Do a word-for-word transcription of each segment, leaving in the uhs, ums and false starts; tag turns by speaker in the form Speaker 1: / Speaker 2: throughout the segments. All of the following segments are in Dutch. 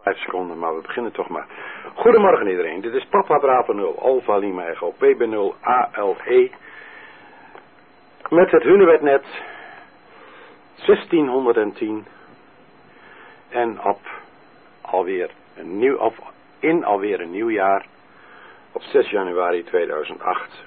Speaker 1: Vijf seconden, maar we beginnen toch maar. Goedemorgen iedereen, dit is Papa Bravo nul, Alpha Lima Echo, P B nul, A L E. Met het Hunebednet zestienhonderdtien. En op alweer een nieuw, of in alweer een nieuw jaar, op zes januari tweeduizend acht.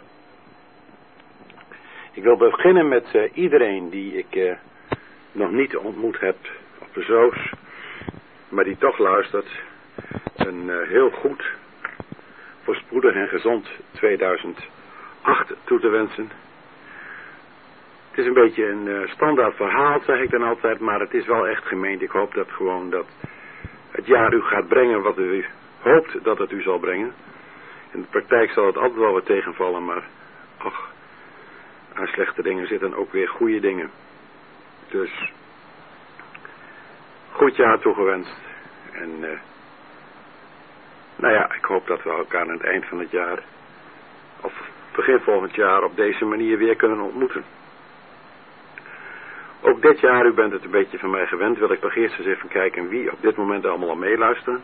Speaker 1: Ik wil beginnen met uh, iedereen die ik uh, nog niet ontmoet heb op de Zoos, maar die toch luistert, een uh, heel goed, voorspoedig en gezond tweeduizend acht toe te wensen. Het is een beetje een uh, standaard verhaal, zeg ik dan altijd, maar het is wel echt gemeend. Ik hoop dat gewoon dat het jaar u gaat brengen wat u hoopt dat het u zal brengen. In de praktijk zal het altijd wel wat tegenvallen, maar ach, aan slechte dingen zitten ook weer goede dingen. Dus goed jaar toegewenst. En uh, nou ja, ik hoop dat we elkaar aan het eind van het jaar, of begin volgend jaar, op deze manier weer kunnen ontmoeten. Ook dit jaar, u bent het een beetje van mij gewend, wil ik toch eerst eens even kijken wie op dit moment allemaal al meeluisteren.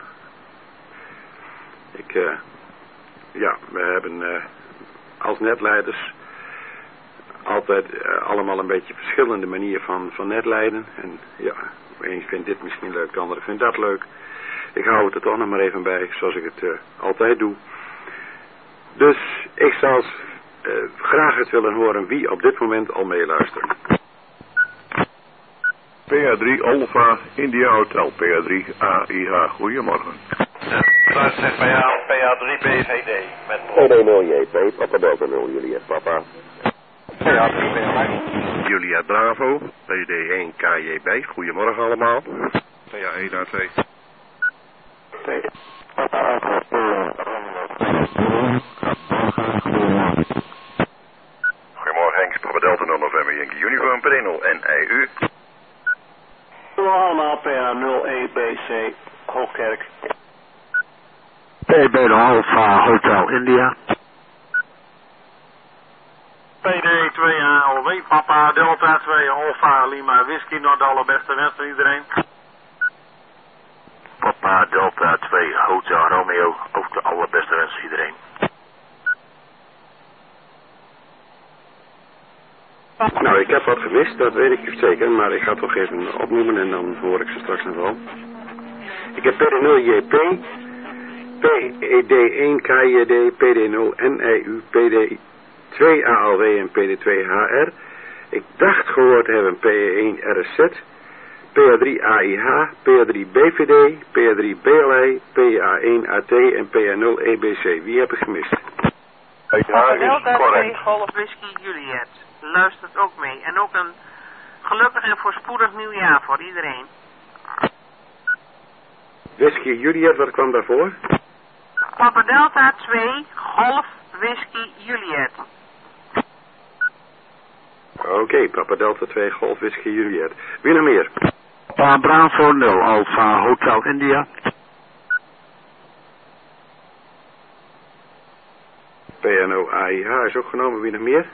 Speaker 1: Ik, uh, ja, we hebben uh, als netleiders altijd uh, allemaal een beetje verschillende manieren van, van netleiden. En ja, de een vindt dit misschien leuk, de andere vindt dat leuk. Ik hou het er toch nog maar even bij, zoals ik het uh, altijd doe. Dus ik zou uh, graag eens willen horen wie op dit moment al meeluistert.
Speaker 2: P A drie Alpha India Hotel, P A drie A I H, goedemorgen.
Speaker 3: Daar zegt bij jou P A drie B V D. Met
Speaker 4: P D nul J P, Papa Delta nul, Juliet Papa.
Speaker 3: P A drie B V D.
Speaker 2: Juliet Bravo, P D één K J B, goedemorgen allemaal. P A één A twee. Goedemorgen Henk, Papa Delta nul November Yankee Uniform, P D nul N I U.
Speaker 5: Allemaal P A nul E B C, Hoogkerk.
Speaker 6: P B nul Alpha Hotel India.
Speaker 7: P D twee A L W, Papa Delta twee Alpha Lima Whisky, nog de allerbeste wens van iedereen.
Speaker 6: Papa Delta twee Hotel Romeo, ook de allerbeste wens van iedereen.
Speaker 1: Nou, ik heb wat gemist, dat weet ik zeker, maar ik ga het toch even opnoemen en dan hoor ik ze straks nog wel. Ik heb P D nul J P, P D één K J D, P D nul N I U, P D twee A L W en P D twee H R. Ik dacht gehoord te hebben P één R S Z, P A drie A I H, P A drie B V D, P A drie B L I, P A één A T en P A nul E B C. Wie heb ik gemist?
Speaker 8: Ja, Delta twee Golf Whisky Juliet luistert ook mee. En ook een gelukkig en voorspoedig nieuwjaar voor iedereen.
Speaker 1: Whisky Juliet, wat kwam daarvoor?
Speaker 8: Papa Delta twee Golf Whisky Juliet.
Speaker 1: Oké, okay, Papa Delta twee Golf Whisky Juliet. Wie nog meer?
Speaker 6: Papa Bravo nul Alpha Hotel India.
Speaker 1: P N O A I H is ook genomen. Wie nog meer?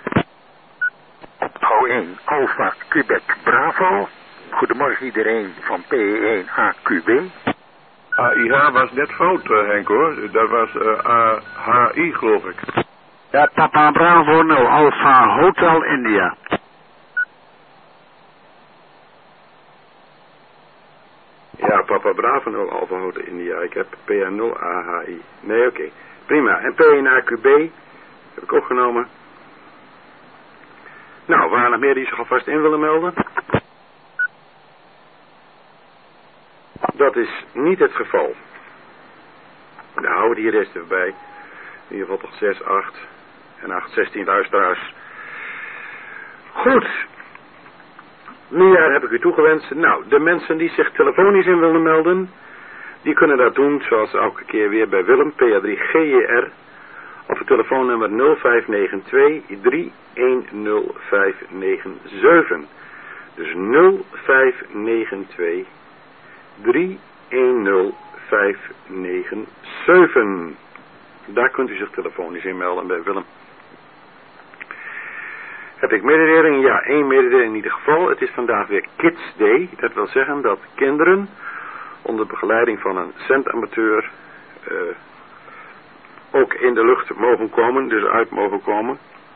Speaker 6: O één Alpha Quebec Bravo. Goedemorgen iedereen van P één A Q B.
Speaker 2: A I H was net fout, uh, Henk hoor. Dat was uh, A H I geloof ik.
Speaker 6: Ja, Papa Bravo nul Alpha Hotel India.
Speaker 1: Ja, Papa Bravo nul Alpha Hotel India. Ik heb P A nul A H I. Nee, oké. Okay. Prima. En P één A Q B heb ik ook genomen. Nou, waren er nog meer die zich alvast in willen melden? Dat is niet het geval. Nou, houden die rest even bij. In ieder geval toch zes, acht en acht, zestien luisteraars. Goed. Nieuwjaar heb ik u toegewenst. Nou, de mensen die zich telefonisch in willen melden, die kunnen dat doen zoals elke keer weer bij Willem, P A drie G J R, op het telefoonnummer nul vijf negen twee drie een nul vijf negen zeven. Dus nul vijf negen twee drie een nul vijf negen zeven. Daar kunt u zich telefonisch in melden bij Willem. Heb ik mededeling? Ja, één mededeling in ieder geval. Het is vandaag weer Kids Day. Dat wil zeggen dat kinderen onder begeleiding van een zendamateur uh, ook in de lucht mogen komen, dus uit mogen komen.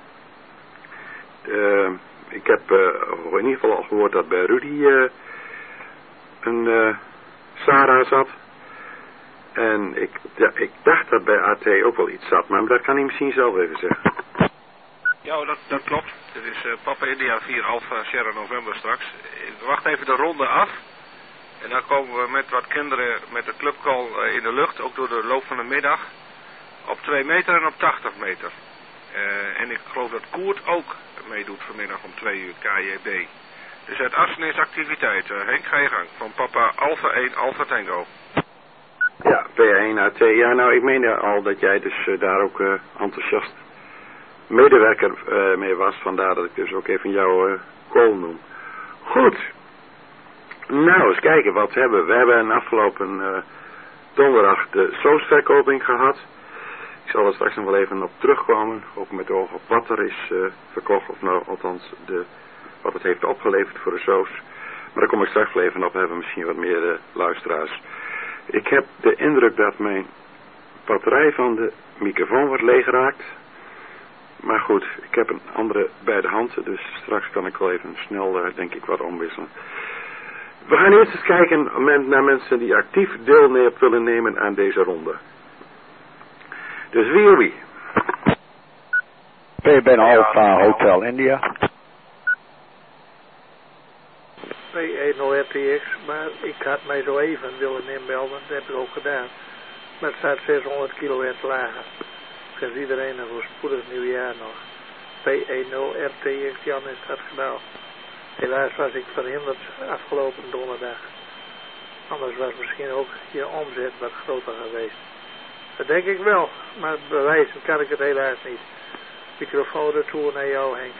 Speaker 1: Uh, ik heb uh, in ieder geval al gehoord dat bij Rudy uh, een uh, Sarah zat. En ik, ja, ik dacht dat bij A T ook wel iets zat, maar dat kan hij misschien zelf even zeggen.
Speaker 3: Ja, dat, dat klopt. Dit is uh, Papa India vier Alpha Sierra November straks. We wachten even de ronde af. En dan komen we met wat kinderen met de clubcall uh, in de lucht, ook door de loop van de middag. Op twee meter en op tachtig meter. Uh, en ik geloof dat Koert ook meedoet vanmiddag om twee uur, K J B. Dus het Assen is activiteit. Uh, Henk, ga je gang. Van Papa Alpha één Alpha Tango.
Speaker 1: Ja, P één A T. Ja, nou, ik meende al dat jij dus uh, daar ook uh, enthousiast medewerker uh, mee was. Vandaar dat ik dus ook even jouw uh, call noem. Goed. Nou, eens kijken wat we hebben. We hebben een afgelopen uh, donderdag de soosverkoping gehad. Ik zal er straks nog wel even op terugkomen. Ook met oog op wat er is uh, verkocht. Of nou, althans, de, wat het heeft opgeleverd voor de soos. Maar daar kom ik straks wel even op. We hebben misschien wat meer uh, luisteraars. Ik heb de indruk dat mijn batterij van de microfoon wordt leeggeraakt. Maar goed, ik heb een andere bij de hand. Dus straks kan ik wel even snel, uh, denk ik, wat omwisselen. We gaan eerst eens kijken naar mensen die actief deel willen nemen aan deze ronde. Dus wie of wie?
Speaker 9: Ik ben Alpha Hotel India.
Speaker 10: P één nul R T X, maar ik had mij zo even willen inmelden, dat heb ik ook gedaan. Maar het staat zeshonderd kilowatt lager. Ik wens iedereen een voorspoedig nieuwjaar nog. P één nul R T X, Jan is dat gedaan. Helaas was ik verhinderd afgelopen donderdag. Anders was misschien ook je omzet wat groter geweest. Dat denk ik wel, maar bewijzen kan ik het helaas niet. Microfoon retour naar jou, Henk.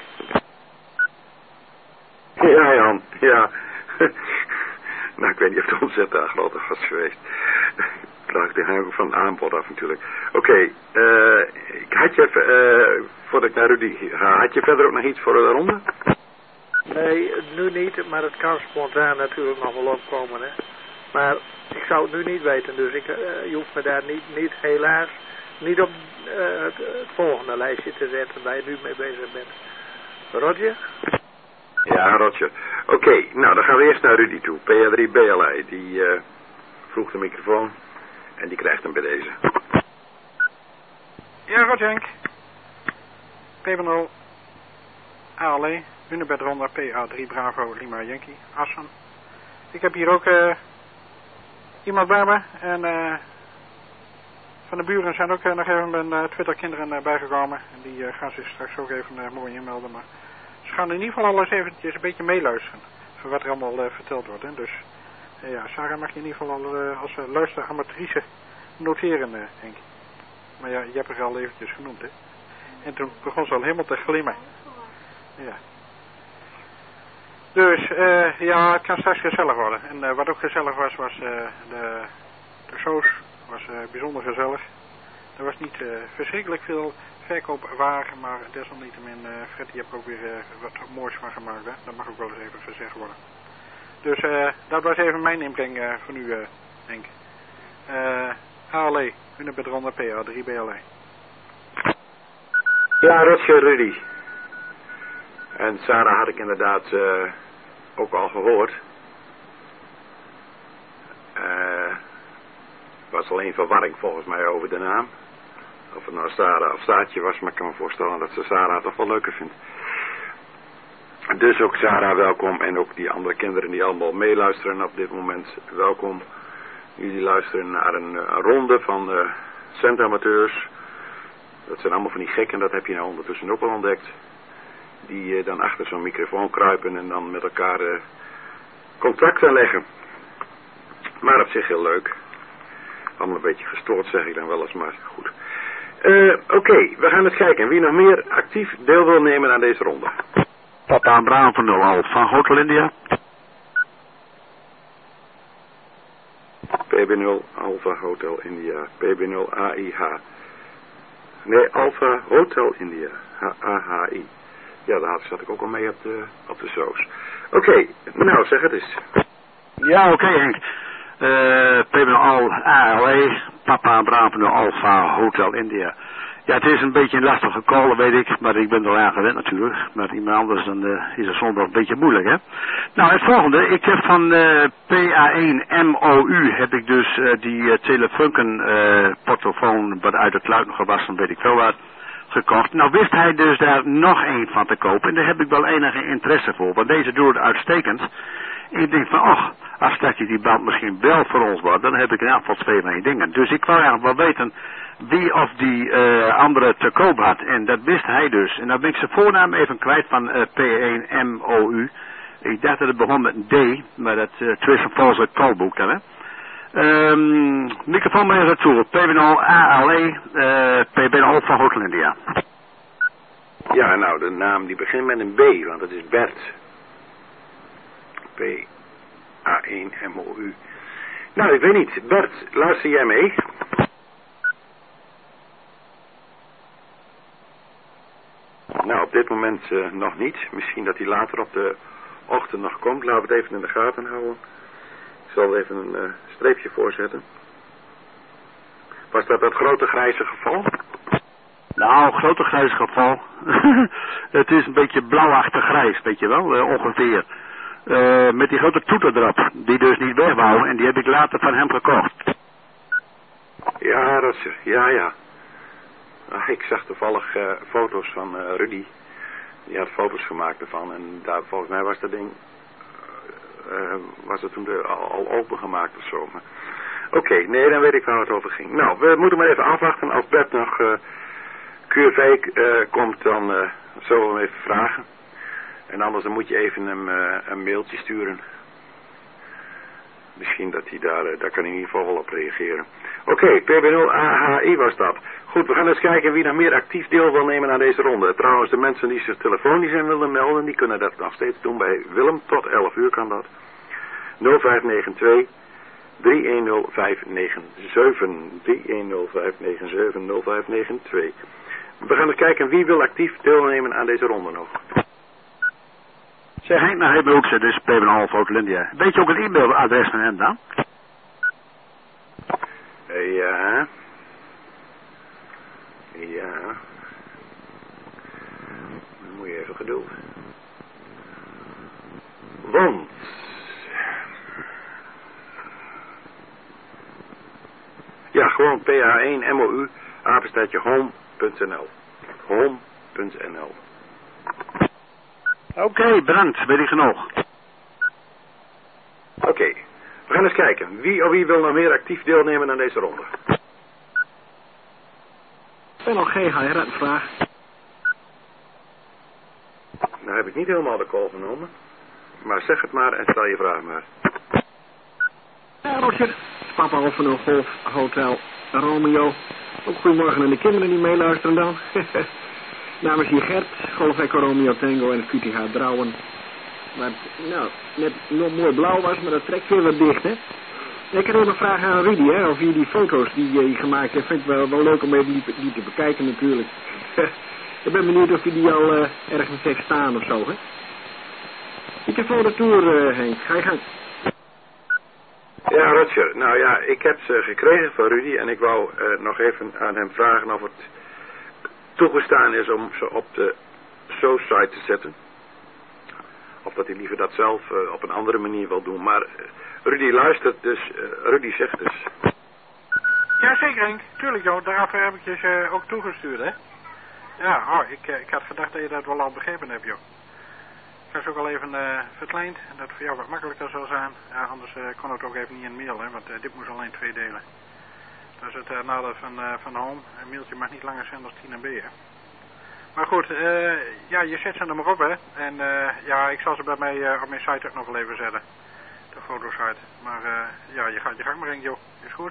Speaker 1: Ja, Jan, ja. Nou, ik weet niet of de omzet daar groter was geweest. Dat hangt ook van het aanbod af natuurlijk. Oké, okay, uh, had je, uh, voordat ik naar Rudy ga, had je verder ook nog iets voor de ronde?
Speaker 10: Nee, nu niet, maar het kan spontaan natuurlijk nog wel opkomen, hè. Maar ik zou het nu niet weten, dus ik, uh, je hoeft me daar niet, niet helaas, niet op uh, het, het volgende lijstje te zetten waar je nu mee bezig bent. Roger?
Speaker 1: Ja, Roger. Oké, okay, nou dan gaan we eerst naar Rudy toe. P A drie B L I, die uh, vroeg de microfoon en die krijgt hem bij deze.
Speaker 11: Ja, Roger Henk. P nul A L E, Unibed Ronda P A drie Bravo Lima Yankee, Assen. Ik heb hier ook uh, iemand bij me en uh, van de buren zijn ook uh, nog even mijn uh, Twitter kinderen uh, bijgekomen. En die uh, gaan zich straks ook even uh, mooi inmelden, maar ze gaan in ieder geval al eens eventjes een beetje meeluisteren voor wat er allemaal uh, verteld wordt. Hè. Dus uh, ja, Sarah mag je in ieder geval al uh, als uh, luisteramatrice noteren, uh, Henk. Maar ja, je hebt er al eventjes genoemd, hè. En toen begon ze al helemaal te glimmen. Ja. Dus, uh, ja, het kan straks gezellig worden. En uh, wat ook gezellig was, was uh, de, de soos. Was uh, bijzonder gezellig. Er was niet uh, verschrikkelijk veel verkoopwagen, maar desalniettemin, uh, Fred, die heb ik ook weer uh, wat moois van gemaakt, hè. Dat mag ook wel eens even gezegd worden. Dus, uh, dat was even mijn inbreng uh, van u, uh, Henk. Uh, A L E, Unibed Ronda P A drie B L E.
Speaker 1: Ja, Roger, Rudy. En Sarah had ik inderdaad uh, ook al gehoord. Uh, was alleen verwarring volgens mij over de naam. Of het nou Sarah of Saatje was, maar ik kan me voorstellen dat ze Sarah toch wel leuker vindt. Dus ook Sarah welkom en ook die andere kinderen die allemaal meeluisteren op dit moment welkom. Jullie luisteren naar een, een ronde van uh, centamateurs. Dat zijn allemaal van die gekken, dat heb je nou ondertussen ook al ontdekt. Die uh, dan achter zo'n microfoon kruipen en dan met elkaar uh, contacten leggen. Maar op zich heel leuk. Allemaal een beetje gestoord zeg ik dan wel eens, maar goed. Uh, Oké, okay, we gaan eens kijken wie nog meer actief deel wil nemen aan deze ronde.
Speaker 9: Papa Bravo nul Alpha Hotel India.
Speaker 1: P B nul Alpha Hotel India. P B nul A I H. Nee, Alpha Hotel India. H A H I. Ja, daar zat ik ook al mee op de, op de soos. Oké, okay, nou zeg het eens.
Speaker 9: Ja, oké okay, Henk. Uh, P B N A L E, Papa Bravo Alpha Hotel India. Ja, het is een beetje een lastige call, dat weet ik, maar ik ben er aan gewend natuurlijk. Maar iemand anders dan uh, is het soms wel een beetje moeilijk, hè. Nou, het volgende, ik heb van uh, P A één M O U heb ik dus uh, die uh, Telefunken uh, portofoon wat uit het luid gewassen, weet ik veel wat, gekocht. Nou wist hij dus daar nog één van te kopen en daar heb ik wel enige interesse voor, want deze doet het uitstekend. En ik denk van, och, als straks die band misschien wel voor ons wordt, dan heb ik in elk geval twee van die dingen. Dus ik wou eigenlijk wel weten wie of die uh, andere te koop had. En dat wist hij dus. En dan ben ik zijn voornaam even kwijt van uh, P één M O U. Ik dacht dat het begon met een D, maar dat uh, is een valse callboek dan, hè. Um, microfoon maar even toe. P B N A L E, uh, P B N van Hotel India.
Speaker 1: Ja, nou, de naam die begint met een B, want het is Bert. P A één M O U. Nou, ik weet niet. Bert, luister jij mee? Nou, op dit moment uh, nog niet. Misschien dat hij later op de ochtend nog komt. Laten we het even in de gaten houden. Ik zal even een uh, streepje voorzetten. Was dat dat grote grijze geval?
Speaker 9: Nou, grote grijze geval. Het is een beetje blauwachtig grijs, weet je wel, uh, ongeveer. Uh, met die grote toeter erop, die dus niet weg wou, en die heb ik later van hem gekocht.
Speaker 1: Ja, dat is, ja, ja. Ah, ik zag toevallig uh, foto's van uh, Rudy. Die had foto's gemaakt ervan en daar, volgens mij was dat ding, uh, uh, was het toen de, al, al opengemaakt of zo. Oké, okay, nee, dan weet ik waar het over ging. Nou, we moeten maar even afwachten. Als Bert nog uh, Q V uh, komt, dan uh, zullen we hem even vragen. En anders dan moet je even hem uh, een mailtje sturen. Misschien dat hij daar, uh, daar kan hij in ieder geval wel op reageren. Oké, okay, P B nul A H I was dat. Goed, we gaan eens kijken wie nog meer actief deel wil nemen aan deze ronde. Trouwens, de mensen die zich telefonisch in willen melden, die kunnen dat nog steeds doen bij Willem. Tot elf uur kan dat. nul vijf negen twee drie een nul vijf negen zeven drie een nul vijf negen zeven nul vijf negen twee. We gaan eens kijken wie wil actief deelnemen aan deze ronde nog.
Speaker 9: Zeg Henk naar Hebenhoek, dit is P B N Alpha Hotel India. Weet je ook een e-mailadres van hem dan?
Speaker 1: Ja. Ja. Dan moet je even geduld. Want. Ja, gewoon P A één M O U, apenstaartje home punt n l. home punt n l.
Speaker 9: Oké, okay, bedankt, weet ik genoeg.
Speaker 1: Oké, okay. We gaan eens kijken. Wie of wie wil nog meer actief deelnemen aan deze ronde?
Speaker 12: Ik ben nog geen H R een vraag.
Speaker 1: Nou heb ik niet helemaal de call genomen. Maar zeg het maar en stel je vraag maar.
Speaker 12: Ja, Roger. Papa of van een Golf Hotel Romeo. Ook goedemorgen aan de kinderen die meeluisteren dan. Namens hier Gert, Golf Echo Romeo Tango en Q T H Drouwen. Wat, nou, net nog mooi blauw was, maar dat trekt weer wat dicht, hè. Ik heb even een vraag aan Rudy, hè, of je die foto's die je gemaakt hebt, vind ik wel, wel leuk om even die, die te bekijken natuurlijk. Ik ben benieuwd of je die al uh, ergens heeft staan of zo, hè. Ik heb voor de tour, uh, Henk. Ga je gang.
Speaker 1: Ja, Roger. Nou ja, ik heb ze gekregen van Rudy en ik wou uh, nog even aan hem vragen of het toegestaan is om ze op de show-site te zetten. Of dat hij liever dat zelf uh, op een andere manier wil doen. Maar uh, Rudy luistert dus, uh, Rudy zegt dus.
Speaker 11: Ja, zeker Henk. Tuurlijk joh, daarvoor heb ik je uh, ook toegestuurd, hè. Ja, oh, ik, uh, ik had gedacht dat je dat wel al begrepen hebt, joh. Ik heb ze ook al even uh, verkleind. En dat voor jou wat makkelijker zou zijn. Ja, anders uh, kon het ook even niet in mail, hè. Want uh, dit moest alleen twee delen. Dat is het uh, nadeel van, uh, van home. Een mailtje mag niet langer zijn dan tien M B, hè. Maar goed, uh, ja, je zet ze er maar op, hè. En uh, ja, ik zal ze bij mij uh, op mijn site ook nog wel even zetten. De fotosite. Maar uh, ja, je gaat je gang maar in, joh. Is goed?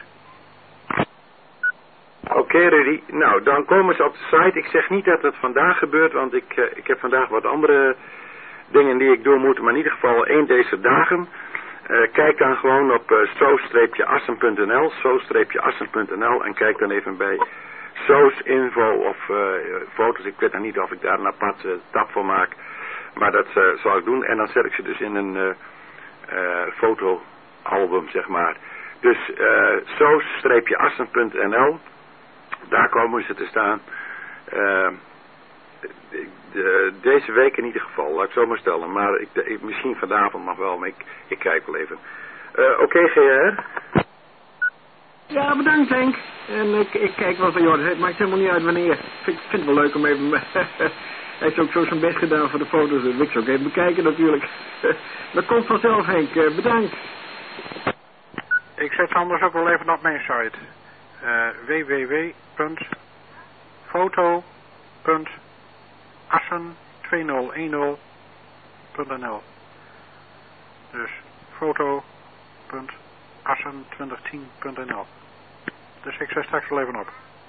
Speaker 1: Oké, okay, Rudy. Nou, dan komen ze op de site. Ik zeg niet dat het vandaag gebeurt, want ik, uh, ik heb vandaag wat andere dingen die ik doen moet. Maar in ieder geval één deze dagen. Uh, kijk dan gewoon op uh, so-assen punt n l, so-assen punt n l en kijk dan even bij So's info of uh, foto's. Ik weet nog niet of ik daar een apart uh, tab voor maak. Maar dat uh, zal ik doen. En dan zet ik ze dus in een uh, uh, fotoalbum, zeg maar. Dus uh, soos-assen punt n l, daar komen ze te staan. Uh, de, de, deze week in ieder geval, laat ik zo maar stellen. Maar ik, ik, misschien vanavond nog wel, maar ik, ik kijk wel even. Uh, Oké, okay, G R?
Speaker 12: Ja, bedankt Henk. En ik, ik kijk wel van jou, het maakt helemaal niet uit wanneer. Ik vind, vind het wel leuk om even... Hij heeft ook zo zijn best gedaan voor de foto's, dat wil ik zo ook even bekijken natuurlijk. Dat komt vanzelf Henk, bedankt.
Speaker 11: Ik zet ze anders ook wel even op mijn site. Uh, w w w punt foto punt assen tweeduizend tien punt n l. Dus foto punt assen tweeduizend tien punt n l. Dus ik zet straks wel even op.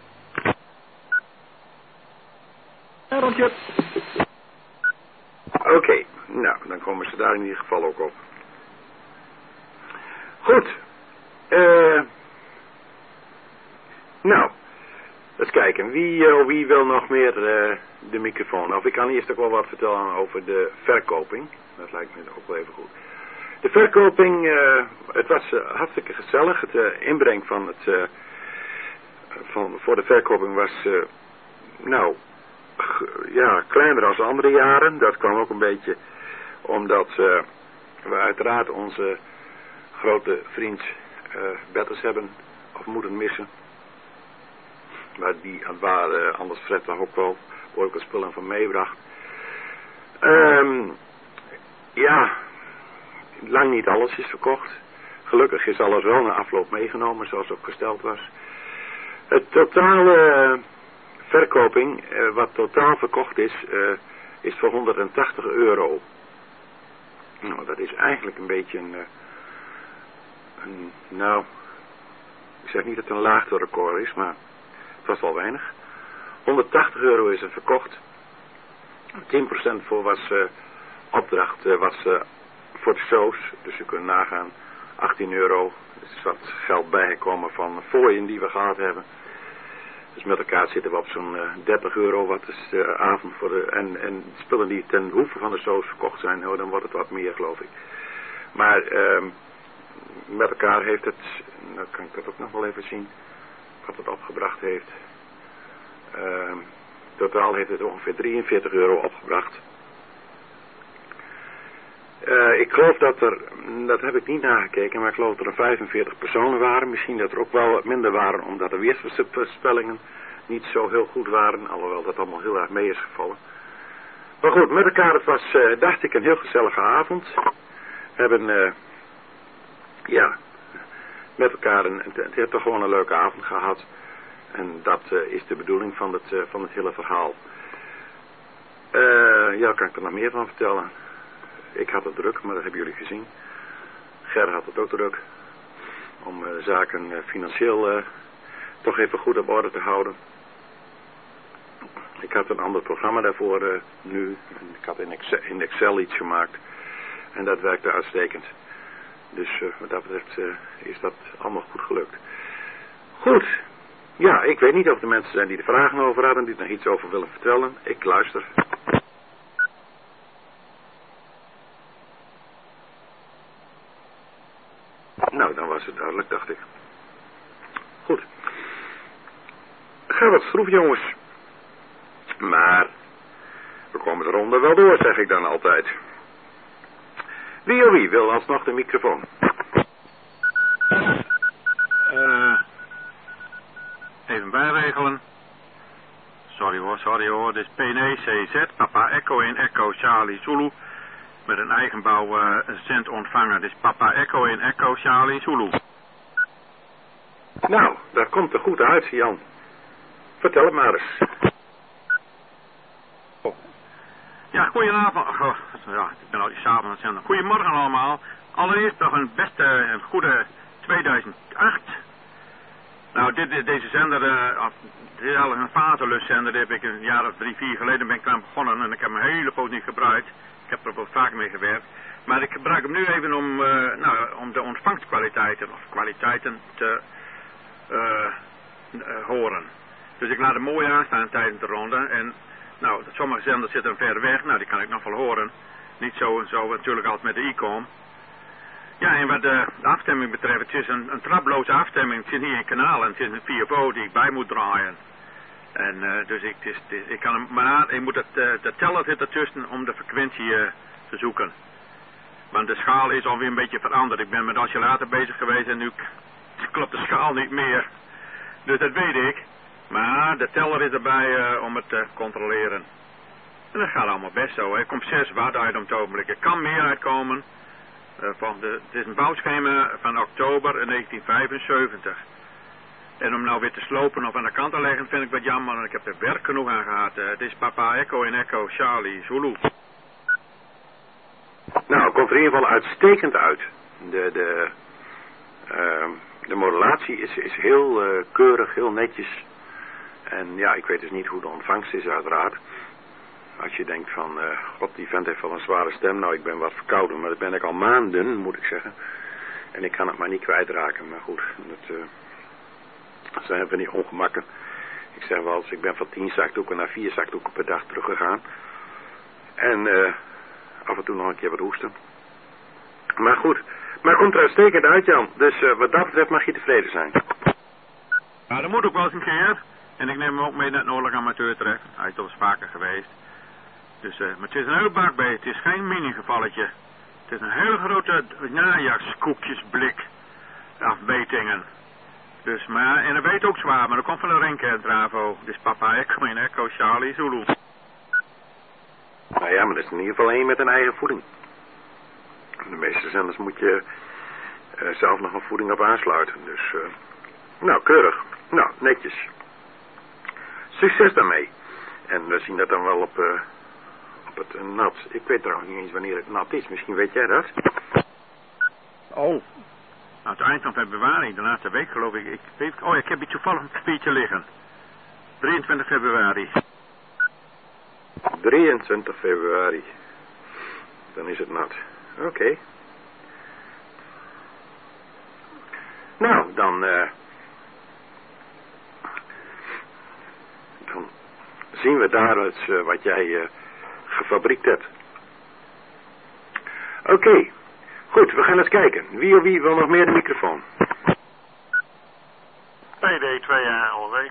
Speaker 12: Oké,
Speaker 1: okay, nou, dan komen ze daar in ieder geval ook op. Goed. Uh, nou, eens kijken. Wie, uh, wie wil nog meer uh, de microfoon? Of ik kan eerst ook wel wat vertellen over de verkoping. Dat lijkt me ook wel even goed. De verkoping, uh, het was uh, hartstikke gezellig. Het uh, inbreng van het, uh, van, voor de verkoping was, uh, nou, ja, kleiner dan andere jaren. Dat kwam ook een beetje omdat uh, we uiteraard onze grote vriend uh, Betters hebben of moeten missen. Maar die waar uh, anders Fred toch ook wel ook een spullen van meebracht. Um, ja, lang niet alles is verkocht. Gelukkig is alles wel na afloop meegenomen zoals ook gesteld was. Het totale uh, verkoping, uh, wat totaal verkocht is, uh, is voor honderdtachtig euro. Nou, dat is eigenlijk een beetje een, uh, een, nou, ik zeg niet dat het een laagterecord is, maar het was wel weinig. honderdtachtig euro is er verkocht. tien procent voor was uh, opdracht, uh, was uh, voor de shows, dus je kunt nagaan, achttien euro. Er is wat geld bijgekomen van fooien die we gehad hebben. Dus met elkaar zitten we op zo'n uh, dertig euro, wat is de avond voor de, en, en spullen die ten behoeve van de shows verkocht zijn, oh, dan wordt het wat meer geloof ik. Maar uh, met elkaar heeft het, nou kan ik dat ook nog wel even zien, wat het opgebracht heeft. Uh, totaal heeft het ongeveer drieënveertig euro opgebracht. Uh, ik geloof dat er, dat heb ik niet nagekeken, maar ik geloof dat er vijfenveertig personen waren. Misschien dat er ook wel wat minder waren, omdat de weersvoorspellingen niet zo heel goed waren. Alhoewel dat allemaal heel erg mee is gevallen. Maar goed, met elkaar, het was, uh, dacht ik, een heel gezellige avond. We hebben, uh, ja, met elkaar een, het heeft toch gewoon een leuke avond gehad. En dat uh, is de bedoeling van het, uh, van het hele verhaal. Uh, ja, kan ik er nog meer van vertellen? Ik had het druk, maar dat hebben jullie gezien. Ger had het ook druk. Om uh, zaken uh, financieel uh, toch even goed op orde te houden. Ik had een ander programma daarvoor uh, nu. Ik had in Excel, in Excel iets gemaakt. En dat werkte uitstekend. Dus uh, wat dat betreft uh, is dat allemaal goed gelukt. Goed. Ja, ik weet niet of er mensen zijn die er vragen over hadden. Die er nog iets over willen vertellen. Ik luister. Nou, dan was het duidelijk, dacht ik. Goed. Ga wat schroef, jongens. Maar we komen de ronde wel door, zeg ik dan altijd. Wie of wie wil alsnog de microfoon?
Speaker 13: Uh, even bijregelen. Sorry hoor, sorry hoor. Dit is P N E C Z, Papa Echo in Echo Charlie Zulu. Met een eigenbouw uh, cent ontvangen. Dit is Papa Echo in Echo Charlie Zulu.
Speaker 1: Nou, dat komt er goed uit, Jan. Vertel het maar eens.
Speaker 13: Ja, goedenavond. Oh, ja, ik ben al die avond aan het zenden. Goedemorgen allemaal. Allereerst nog een beste en goede tweeduizend acht. Nou, dit, dit, deze zender, uh, dit is al een vaderluszender. Die heb ik een jaar of drie, vier geleden ben ik aan begonnen. En ik heb hem een hele poos niet gebruikt. Ik heb er wel vaak mee gewerkt. Maar ik gebruik hem nu even om, uh, nou, om de ontvangstkwaliteiten of kwaliteiten te uh, uh, horen. Dus ik laat hem mooi aanstaan tijdens de ronde. En nou, sommige zenders zitten ver weg. Nou, die kan ik nog wel horen. Niet zo en zo natuurlijk als met de I C O M. Ja, en wat de, de afstemming betreft, het is een, een traploze afstemming. Het zit niet in kanaal en het is een vier V die ik bij moet draaien. En uh, dus ik, het is, het is, ik kan hem, maar ik moet het, uh, de teller zit ertussen om de frequentie uh, te zoeken. Want de schaal is alweer een beetje veranderd. Ik ben met oscillator bezig geweest en nu klopt de schaal niet meer. Dus dat weet ik. Maar de teller is erbij uh, om het te controleren. En dat gaat allemaal best zo. Er komt zes watt uit op het ogenblik. Er kan meer uitkomen. Uh, van de, het is een bouwschema van oktober negentien vijfenzeventig. En om nou weer te slopen of aan de kant te leggen vind ik wat jammer. Ik heb er werk genoeg aan gehad. Uh, het is Papa Echo en Echo Charlie Zulu.
Speaker 1: Nou, het komt er in ieder geval uitstekend uit. De, de, uh, de modulatie is, is heel uh, keurig, heel netjes. En ja, ik weet dus niet hoe de ontvangst is uiteraard. Als je denkt van, uh, god, die vent heeft wel een zware stem. Nou, ik ben wat verkouden, maar dat ben ik al maanden, moet ik zeggen. En ik kan het maar niet kwijtraken. Maar goed, dat uh, zijn van die ongemakken. Ik zeg wel eens, ik ben van tien zakdoeken naar vier zakdoeken per dag teruggegaan. En uh, af en toe nog een keer wat hoesten. Maar goed, maar het komt er uitstekend uit, Jan. Dus uh, wat dat betreft mag je tevreden zijn.
Speaker 13: Nou, dat moet ook wel eens een keer. En ik neem hem ook mee naar het Noordelijk Amateur terecht. Hij is al eens vaker geweest. Dus, uh, maar het is een hele bak bij. Het is geen mini-gevalletje. Het is een hele grote najaarskoekjesblik afmetingen. Dus, maar, en dat weet ook zwaar, maar dat komt van de Renke Bravo. Dus Papa Echo en Echo Charlie Zulu.
Speaker 1: Nou ja, maar dat is in ieder geval één met een eigen voeding. De meeste zenders moet je uh, zelf nog een voeding op aansluiten. Dus, uh, nou, keurig. Nou, netjes. Succes daarmee. En we zien dat dan wel op, uh, op het uh, nat. Ik weet trouwens niet eens wanneer het nat is. Misschien weet jij dat?
Speaker 13: Oh. Nou, het eind van februari, de laatste week geloof ik. ik weet, oh, ik heb iets toevallig een papiertje liggen. drieëntwintig februari.
Speaker 1: drieëntwintig februari. Dan is het nat. Oké. Okay. Nou, dan... Uh, dan zien we daar eens uh, wat jij uh, gefabriekt hebt. Oké. Okay. Goed, we gaan eens kijken. Wie of wie wil nog meer de microfoon?
Speaker 7: P D twee A L W.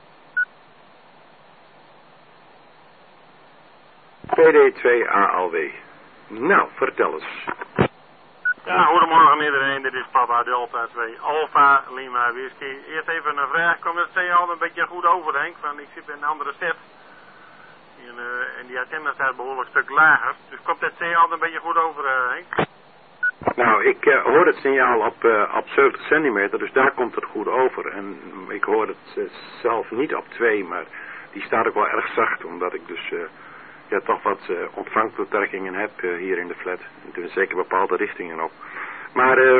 Speaker 1: P D twee A L W. Nou, vertel eens.
Speaker 7: Ja, goedemorgen iedereen. Dit is Papa Delta twee Alpha Lima Whisky. Eerst even een vraag. Komt het signaal een beetje goed over, denk ik? Want ik zit in een andere set. En, uh, en die antenne staat behoorlijk stuk lager. Dus komt het signaal een beetje goed over, uh, Henk?
Speaker 1: Nou, ik uh, hoor het signaal op, uh, op zeventig centimeter, dus daar komt het goed over. En ik hoor het uh, zelf niet op twee, maar die staat ook wel erg zacht, omdat ik dus uh, ja, toch wat uh, ontvangbeperkingen heb uh, hier in de flat. En zeker bepaalde richtingen op. Maar uh,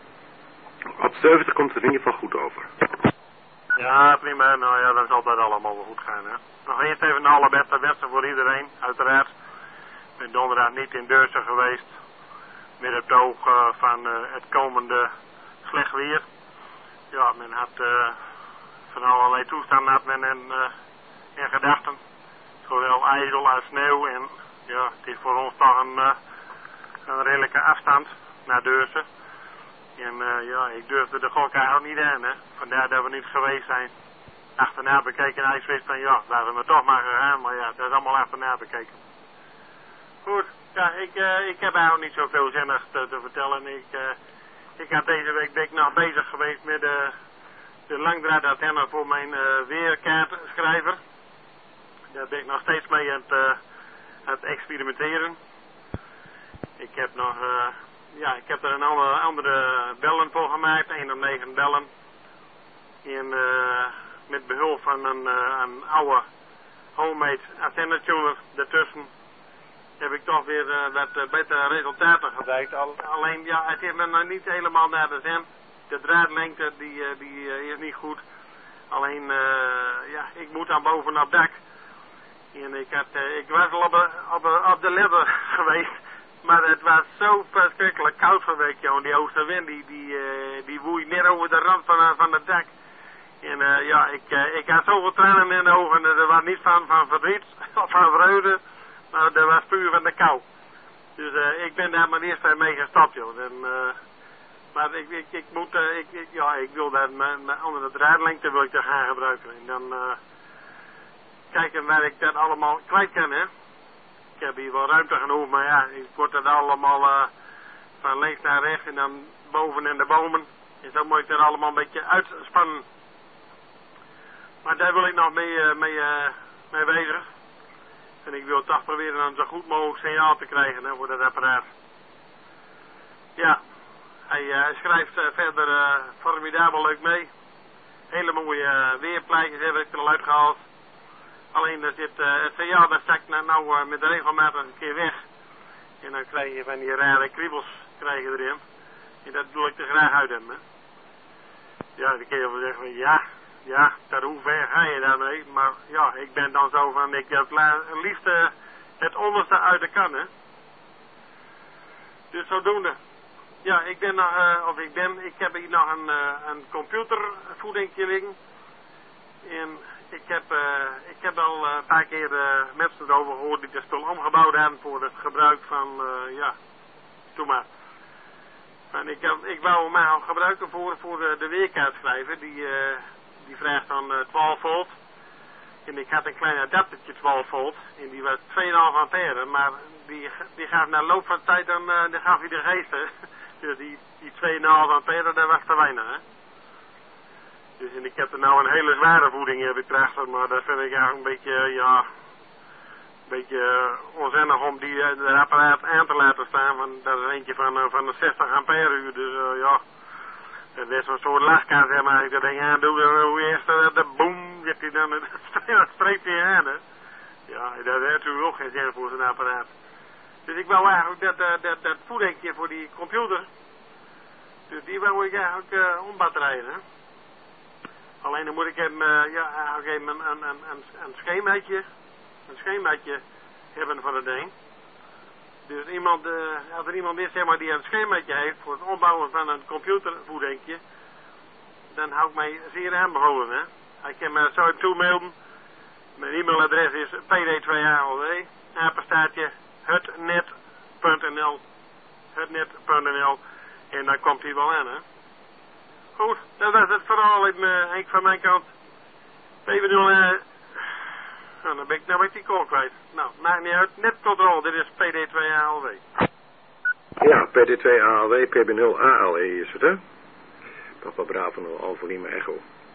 Speaker 1: op zeventig komt het in ieder geval goed over.
Speaker 7: Ja, prima. Nou ja, dat zal dat allemaal wel goed gaan, hè. Nog eerst even de allerbeste wensen voor iedereen, uiteraard. Ik ben donderdag niet in Deurzen geweest. Met het oog uh, van uh, het komende slecht weer. Ja, men had uh, van allerlei toestanden had men in, uh, in gedachten. Zowel ijzel als sneeuw. En ja, het is voor ons toch een, uh, een redelijke afstand naar Deurzen. En uh, ja, ik durfde de gok eigenlijk niet aan, hè. Vandaar dat we niet geweest zijn. Achterna bekeken en hij wist van ja, laten we toch maar gaan. Maar ja, dat is allemaal achterna bekeken. Goed. Ja, ik, uh, ik heb eigenlijk niet zoveel zinnigs te, te vertellen. Ik, uh, ik heb deze week ben ik nog bezig geweest met uh, de langdraadantenne voor mijn uh, weerkaartschrijver. Daar ben ik nog steeds mee aan het, uh, aan het experimenteren. Ik heb nog, uh, ja, ik heb er een andere, andere bellen voor gemaakt, één op negen bellen. En uh, met behulp van een, uh, een oude homemade antennetuner ertussen heb ik toch weer uh, wat uh, betere resultaten bereikt. Al, alleen, ja, het is me nog niet helemaal naar de zin. De draadlengte, die, uh, die uh, is niet goed. Alleen, uh, ja, ik moet dan bovenop dak. En ik, had, uh, ik was al op, de, op, de, op de ledder geweest. Maar het was zo verschrikkelijk koud vanweek, joh. Die oostenwind, die, die, uh, die woei net over de rand van, uh, van het dak. En uh, ja, ik, uh, ik had zoveel tranen in de ogen. Er was niet van, van verdriet of van vreugde. Maar dat was puur van de kou. Dus uh, ik ben daar maar eerst mee gestopt, joh. En uh, Maar ik, ik, ik moet, uh, ik, ik, ja, ik wil daar mijn, mijn andere draadlengte wil ik daar gaan gebruiken. En dan uh, kijken waar ik dat allemaal kwijt kan, hè. Ik heb hier wel ruimte genoeg, maar ja, ik word dat allemaal uh, van links naar rechts en dan boven in de bomen. En zo moet ik dat allemaal een beetje uitspannen. Maar daar wil ik nog mee, uh, mee, uh, mee bezig. En ik wil toch proberen een zo goed mogelijk signaal te krijgen, hè, voor dat apparaat. Ja, hij uh, schrijft uh, verder uh, formidabel leuk mee. Hele mooie uh, weerplaatjes heb ik er al uitgehaald. Alleen er zit uh, het signaal, dat stak nou, nou uh, met de regelmatig een keer weg. En dan krijg je van die rare kriebels krijg je erin. En dat doe ik er graag uit hebben. Ja, dan kun je wel zeggen van ja, ja, tot hoe ver ga je daarmee? Maar ja, ik ben dan zo van, ik heb het liefst uh, het onderste uit de kan, hè. Dus zodoende. Ja, ik ben nog, uh, of ik ben, ik heb hier nog een, uh, een computervoedingje liggen. En ik heb, uh, ik heb al uh, een paar keer uh, mensen erover gehoord die het spul omgebouwd hebben voor het gebruik van, uh, ja, doe maar. En ik, heb, ik wou hem al gebruiken voor, voor de, de weerkaartschrijver, die, uh, die vraagt dan uh, twaalf volt. En ik had een klein adaptertje twaalf volt en die was twee komma vijf ampère, maar die, die gaf na loop van tijd dan, uh, dan gaf hij de geesten. Dus die, die twee komma vijf ampère, dat was te weinig, hè. Dus en ik heb er nou een hele zware voeding heb ik erachter, maar dat vind ik eigenlijk een beetje, ja, een beetje uh, onzinnig om die uh, de apparaat aan te laten staan. Want dat is eentje van, uh, van de zestig ampère uur, dus uh, ja, dat is zo'n soort lachkaart, hè, maar als ik dat ding aandoe, dan hoe eerst uh, de boem, zegt hij dan, dat streept hij aan, hè. Ja, dat heeft natuurlijk ook geen zin voor zo'n apparaat. Dus ik wou eigenlijk dat, uh, dat, dat voedingje voor die computer, dus die wou ik eigenlijk uh, ombatterijen, hè. Alleen dan moet ik hem, uh, ja, eigenlijk een, een, een, een, een schemaatje, een schemaatje hebben van het ding. Dus iemand, uh, als er iemand is, zeg maar, die een schemaatje heeft voor het ombouwen van een computervoedingje, dan hou ik mij zeer aanbevolen, hè. Hij kan me zo toemailen. Mijn e-mailadres is p d twee a l w, apenstaartje, hutnet punt n l, hutnet punt n l, en dan komt hij wel aan, hè. Goed, dat was het verhaal in, uh, Henk van mijn kant. Even doen, uh, nou, dan ben ik, nou ben ik die call kwijt. Nou, maakt niet uit, net controle, dit is P D twee A L W.
Speaker 1: Ja, P D twee A L W, P B nul A L E is het, hè? Papa Bravo nul Alfa Lima Echo.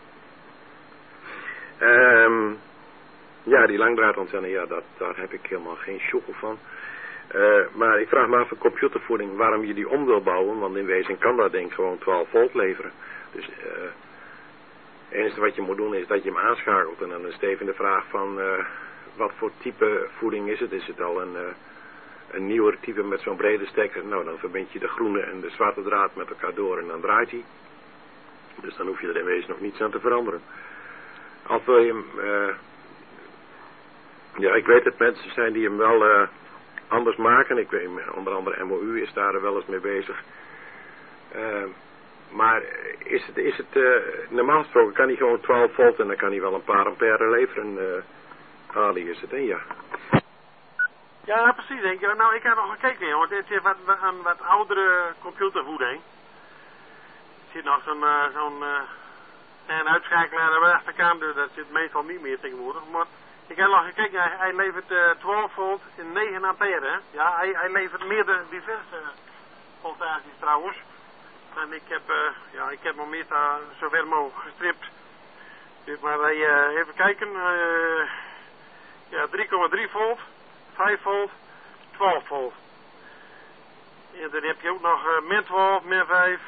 Speaker 1: Um, ja, die langdraadontenne, ja, dat, daar heb ik helemaal geen sjokkel van. Uh, maar ik vraag me af, een computervoeding, waarom je die om wil bouwen, want in wezen kan dat ding gewoon twaalf volt leveren. Dus uh, het enige wat je moet doen is dat je hem aanschakelt en dan is het even de vraag van uh, wat voor type voeding is het. Is het al een, uh, een nieuwer type met zo'n brede stekker? Nou, dan verbind je de groene en de zwarte draad met elkaar door en dan draait hij. Dus dan hoef je er in wezen nog niets aan te veranderen. Als wil je hem, uh, ja, ik weet dat mensen zijn die hem wel uh, anders maken. Ik weet, onder andere M O U is daar wel eens mee bezig. Uh, maar is het, is het uh, normaal gesproken kan hij gewoon twaalf volt en dan kan hij wel een paar ampère leveren. Uh, Ali is het, hè? Ja.
Speaker 7: Ja, precies. Denk je. Nou, ik heb nog gekeken, jongens. Dit is wat, wat, een wat oudere computervoeding. Er zit nog zo'n uh, zo'n uh, een uitschakelaar aan de achterkant, dus dat zit meestal niet meer tegenwoordig. Maar ik heb nog gekeken, hij, hij levert uh, twaalf volt en negen ampère. Hè? Ja, hij, hij levert meerdere diverse voltages trouwens. En ik heb, uh, ja, ik heb hem meestal zover mogelijk gestript. Dus maar wij, uh, even kijken. Uh, ja, drie komma drie volt, vijf volt, twaalf volt. En dan heb je ook nog uh, min twaalf, min vijf.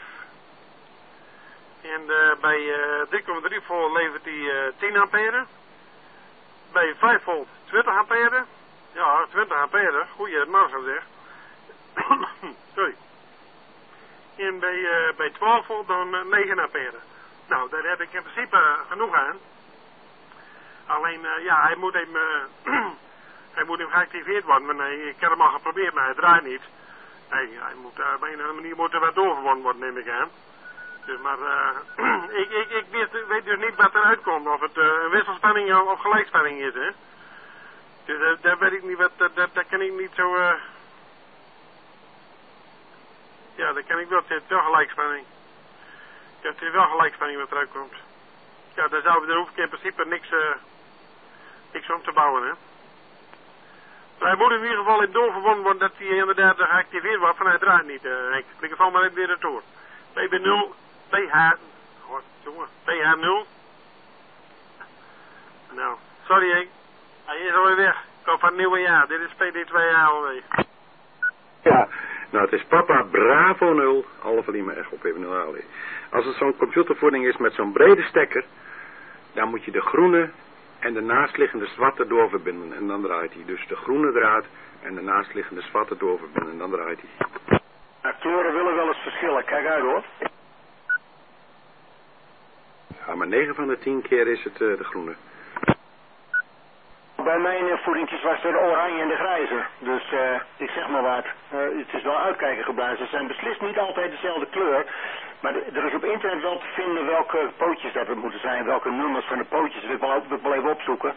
Speaker 7: En uh, bij uh, drie komma drie volt levert hij uh, tien ampère. Bij vijf volt twintig ampère. Ja, twintig ampère. Goeie, het mag zo zeg. Sorry. En bij, uh, bij twaalf volt dan uh, negen ampère. Nou, daar heb ik in principe uh, genoeg aan. Alleen, uh, ja, hij moet hem, uh, hij moet hem geactiveerd worden. Maar nee, ik heb hem al geprobeerd, maar hij draait niet. Nee, hij moet, uh, op een of andere manier moet er wat doorverwonnen worden, neem ik aan. Dus, maar uh, ik, ik, ik weet, weet dus niet wat eruit komt. Of het uh, een wisselspanning of gelijkspanning is, hè. Dus uh, daar weet ik niet wat, dat, dat, dat kan ik niet zo... Uh... Ja, dan kan ik wel. Het is wel gelijkspanning. Ja, het is wel gelijkspanning wat eruit komt. Ja, dan zou, daar hoef ik in principe niks, uh, niks om te bouwen, hè. Maar hij moet in ieder geval in doorverbonden worden dat hij inderdaad geactiveerd wordt vanuit draait niet, uh, Henk. Ik val maar even weer retour. P B nul, P H, oh, jongen, P H nul. Nou, sorry Henk. Hij is alweer weg. Kom van het nieuwe jaar. Dit is P D twee A alweer.
Speaker 1: Ja, nou het is Papa Bravo nul, Alpha Lima Echo P B nul A alweer. Als het zo'n computervoeding is met zo'n brede stekker, dan moet je de groene en de naastliggende zwarte doorverbinden en dan draait hij. Dus de groene draad en de naastliggende zwarte doorverbinden en dan draait hij.
Speaker 5: Nou, kleuren willen wel eens verschillen, kijk uit hoor.
Speaker 1: Ja, maar negen van de tien keer is het uh, de groene.
Speaker 5: Bij mijn voedingjes was er de oranje en de grijze. Dus uh, ik zeg maar wat, uh, het is wel uitkijken geblazen. Ze zijn beslist niet altijd dezelfde kleur. Maar er is op internet wel te vinden welke pootjes dat er moeten zijn. Welke nummers van de pootjes. Dat wil ik wel even opzoeken.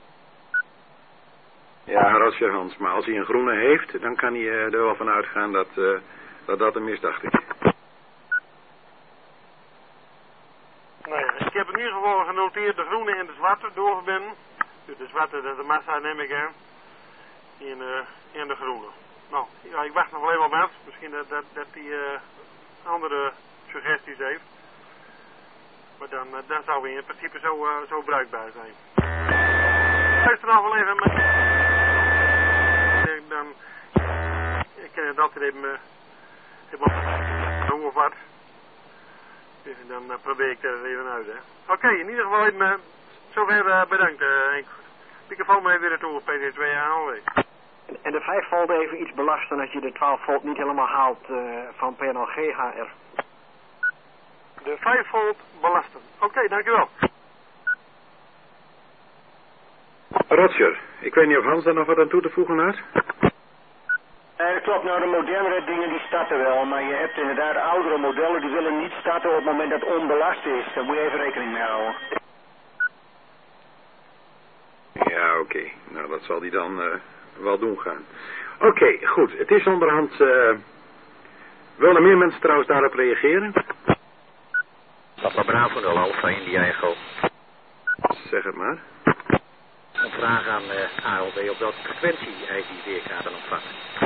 Speaker 1: Ja, Roger Hans. Maar als hij een groene heeft, dan kan hij uh, er wel van uitgaan dat, uh, dat dat een misdacht is.
Speaker 7: Nee, ik heb in ieder geval genoteerd de groene en de zwarte doorverbinden. Dus de zwarte, de massa neem ik aan. En, uh, en de groene. Nou, ja, ik wacht nog wel even op mensen. Misschien dat, dat, dat die uh, andere suggesties heeft. Maar dan, uh, dan zou hij in principe zo, uh, zo bruikbaar zijn. Luister nog wel even met... Dan... Ik ken het altijd even... Uh, even hoe of wat. Dus dan uh, probeer ik er even uit, hè. Oké, okay, in ieder geval even... Uh, zover uh, bedankt, uh, Henk. Ik val me weer toe op P D twee A alweer.
Speaker 12: En de vijf volt even iets belasten als je de twaalf volt niet helemaal haalt uh, van P N L G H R.
Speaker 7: De vijf volt belasten. Oké, okay, dankjewel.
Speaker 1: Roger, ik weet niet of Hans daar nog wat aan toe te voegen had.
Speaker 5: Eh, dat klopt, nou de modernere dingen die starten wel, maar je hebt inderdaad oudere modellen die willen niet starten op het moment dat het onbelast is. Daar moet je even rekening mee houden.
Speaker 1: Ja, oké. Okay. Nou, dat zal die dan uh, wel doen gaan. Oké, okay, goed. Het is onderhand... Uh... Willen meer mensen trouwens daarop reageren?
Speaker 14: Papa Bravo nul Alpha India Echo.
Speaker 1: Zeg het maar.
Speaker 14: Een vraag aan uh, A L W op welke frequentie hij die weerkaarten ontvangt.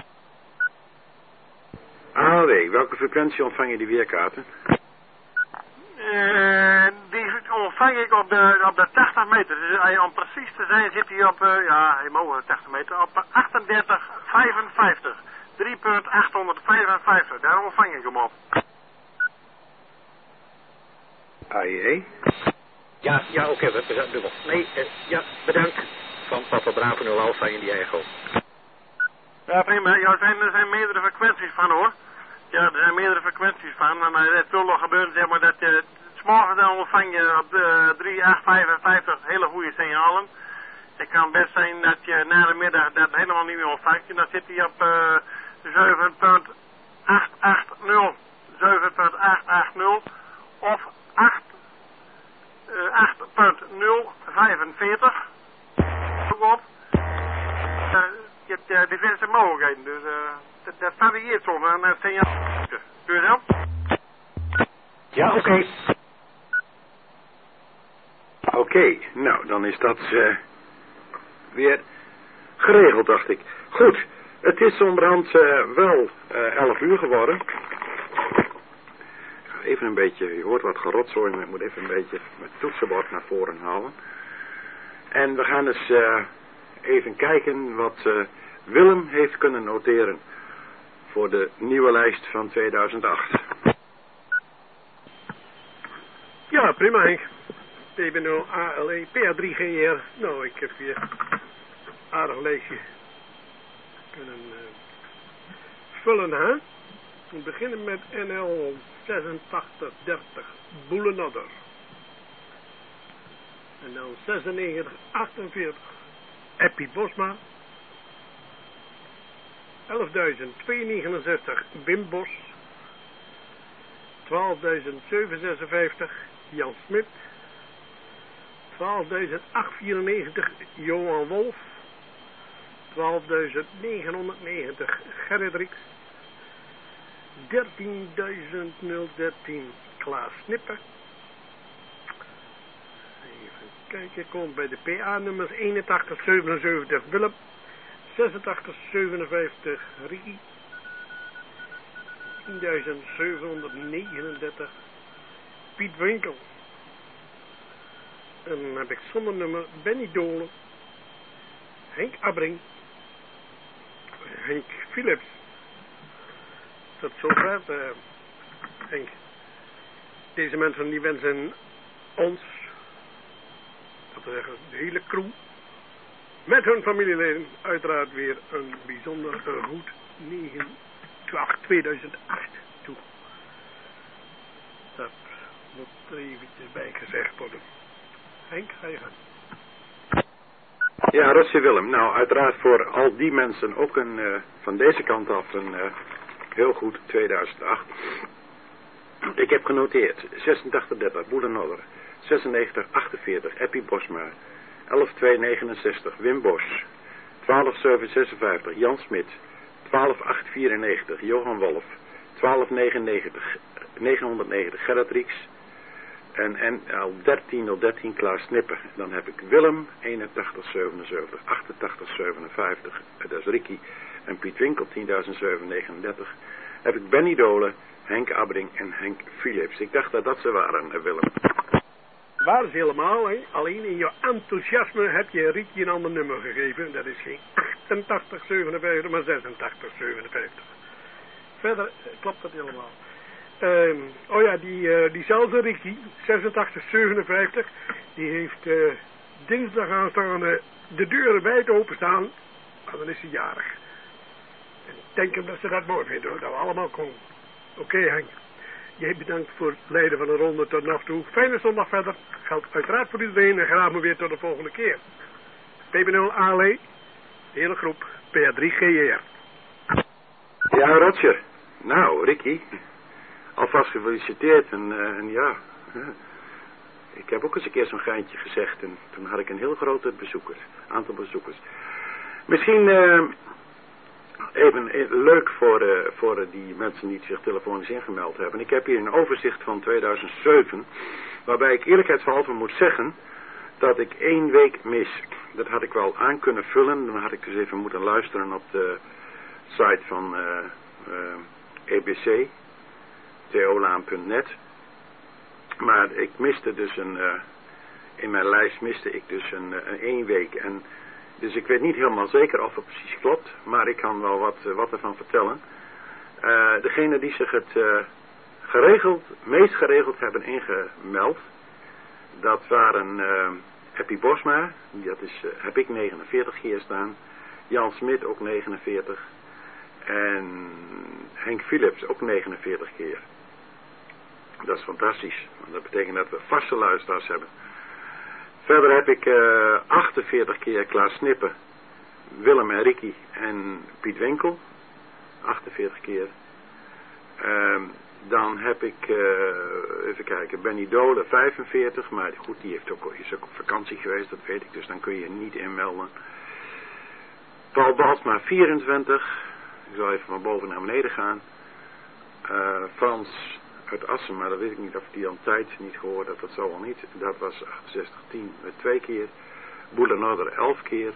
Speaker 1: A L W, welke frequentie ontvang je die weerkaarten?
Speaker 7: Uh, die ontvang ik op de, op de tachtig meter. Dus om precies te zijn zit hij op, uh, ja, helemaal tachtig meter, op achtendertig vijfenvijftig. drie punt achthonderdvijfenvijftig, daar ontvang ik hem op.
Speaker 1: A I E?
Speaker 14: Ja, ja, oké, okay, we dubbel. Nee, uh, ja, bedankt. Van Papa Bravo nul Alpha in die Echo.
Speaker 7: Ja, prima. Ja, er zijn, er zijn meerdere frequenties van, hoor. Ja, er zijn meerdere frequenties van. Maar het wil nog gebeuren, zeg maar, dat je... Morgen dan ontvang je op de drie acht vijfenvijftig hele goede signalen. Het kan best zijn dat je na de middag dat helemaal niet meer ontvangt. En dan zit hij op uh, zeven punt acht acht nul. zeven punt acht acht nul. Of acht punt nul vijfenveertig. Op. Uh, je hebt uh, diverse mogelijkheden. Dus uh, dat, dat varieert soms aan het signaal. Doe je dat?
Speaker 14: Ja, oké. Okay.
Speaker 1: Oké, okay, nou, dan is dat uh, weer geregeld, dacht ik. Goed, het is onderhand uh, wel uh, elf uur geworden. Ik ga even een beetje, je hoort wat gerotzooi, maar ik moet even een beetje mijn toetsenbord naar voren halen. En we gaan eens uh, even kijken wat uh, Willem heeft kunnen noteren voor de nieuwe lijst van tweeduizend acht.
Speaker 15: Ja, prima Henk. P B nul A L E P A drie G R. Nou, ik heb hier een aardig lijstje kunnen uh, vullen, hè. We beginnen met N L zesentachtig dertig Boelenodder. En dan zesennegentig achtenveertig Eppie Bosma. elfduizend tweehonderdnegenenzestig Wim Bos. twaalfduizend zevenhonderdzesenvijftig Jan Smit. twaalfduizend achthonderdvierennegentig Johan Wolf. twaalfduizend negenhonderdnegentig Gerrit Rieks. dertienduizend dertien Klaas Snippen. Even kijken, komt bij de P A-nummers eenentachtig zevenenzeventig Willem, zesentachtig zevenenvijftig Ricky, tienduizend zevenhonderdnegenendertig Piet Winkel. En dan heb ik zonder nummer Benny Dolen, Henk Abbring, Henk Philips. Tot zover, uh, Henk. Deze mensen die wensen ons, dat wil zeggen de hele crew, met hun familieleden uiteraard weer een bijzonder uh, goed negen twaalf tweeduizend acht toe. Dat moet er eventjes bij gezegd worden. Henk, ga je gaan.
Speaker 1: Ja, Rosje Willem. Nou, uiteraard voor al die mensen ook een, uh, van deze kant af een uh, heel goed tweeduizend acht. Ik heb genoteerd zesentachtig dertig Boelenodder, zesennegentig achtenveertig Eppie Bosma, elf twee negenenzestig Wim Bos, twaalf zeven zesenvijftig Jan Smit, twaalf acht vierennegentig Johan Wolf, twaalf negenennegentig negenhonderdnegentig Gerrit Rieks en, en al dertien nul dertien Klaas Snippen. Dan heb ik Willem eenentachtig zevenenzeventig achtentachtig zevenenvijftig, dat is Ricky, en Piet Winkel tienduizend zevenhonderdnegenendertig. Heb ik Benny Dolen, Henk Abbring en Henk Philips. Ik dacht dat dat ze waren, Willem.
Speaker 15: Waar is helemaal, hè? Alleen in je enthousiasme heb je Rietje een ander nummer gegeven. Dat is geen achtentachtig zevenenvijftig, maar zesentachtig zevenenvijftig. Verder klopt dat helemaal. Um, oh ja, die, uh, diezelfde Ricky, zesentachtig zevenenvijftig, die heeft uh, dinsdag aanstaande de deuren wijd openstaan. Maar dan is hij jarig. En ik denk hem dat ze dat mooi vinden, hoor, dat we allemaal komen. Oké, okay, Henk. Jij bedankt voor het leiden van de ronde tot nu toe. Fijne zondag verder. Geldt uiteraard voor iedereen en graag maar weer tot de volgende keer. P B nul A L E, de hele groep P A drie G E R.
Speaker 1: Ja, Roger. Nou, Ricky. Alvast gefeliciteerd en, uh, en ja. Ik heb ook eens een keer zo'n geintje gezegd en toen had ik een heel grote bezoekers, aantal bezoekers. Misschien uh, even leuk voor, uh, voor die mensen die zich telefonisch ingemeld hebben. Ik heb hier een overzicht van tweeduizend zeven, waarbij ik eerlijkheidshalve moet zeggen dat ik één week mis. Dat had ik wel aan kunnen vullen, dan had ik dus even moeten luisteren op de site van uh, uh, E B C, t o laan punt net. Maar ik miste dus een, uh, in mijn lijst miste ik dus een, een één week. En dus ik weet niet helemaal zeker of het precies klopt, maar ik kan wel wat, wat ervan vertellen. Uh, degene die zich het uh, geregeld, meest geregeld hebben ingemeld, dat waren uh, Eppie Bosma, dat is, uh, heb ik negenenveertig keer staan, Jan Smit ook negenenveertig en Henk Philips ook negenenveertig keer. Dat is fantastisch, want dat betekent dat we vaste luisteraars hebben. Verder heb ik uh, achtenveertig keer Klaas Snippen, Willem en Ricky en Piet Winkel. achtenveertig keer. Uh, dan heb ik, uh, even kijken, Benny Dolen vijfenveertig. Maar goed, die heeft ook, is ook op vakantie geweest, dat weet ik. Dus dan kun je niet inmelden. Paul Balsma vierentwintig. Ik zal even van boven naar beneden gaan. Uh, Frans uit Assen, maar dat weet ik niet of die aan tijd niet gehoord had, dat zou wel niet. Dat was achtenzestig tien met twee keer. Boelenodder elf keer.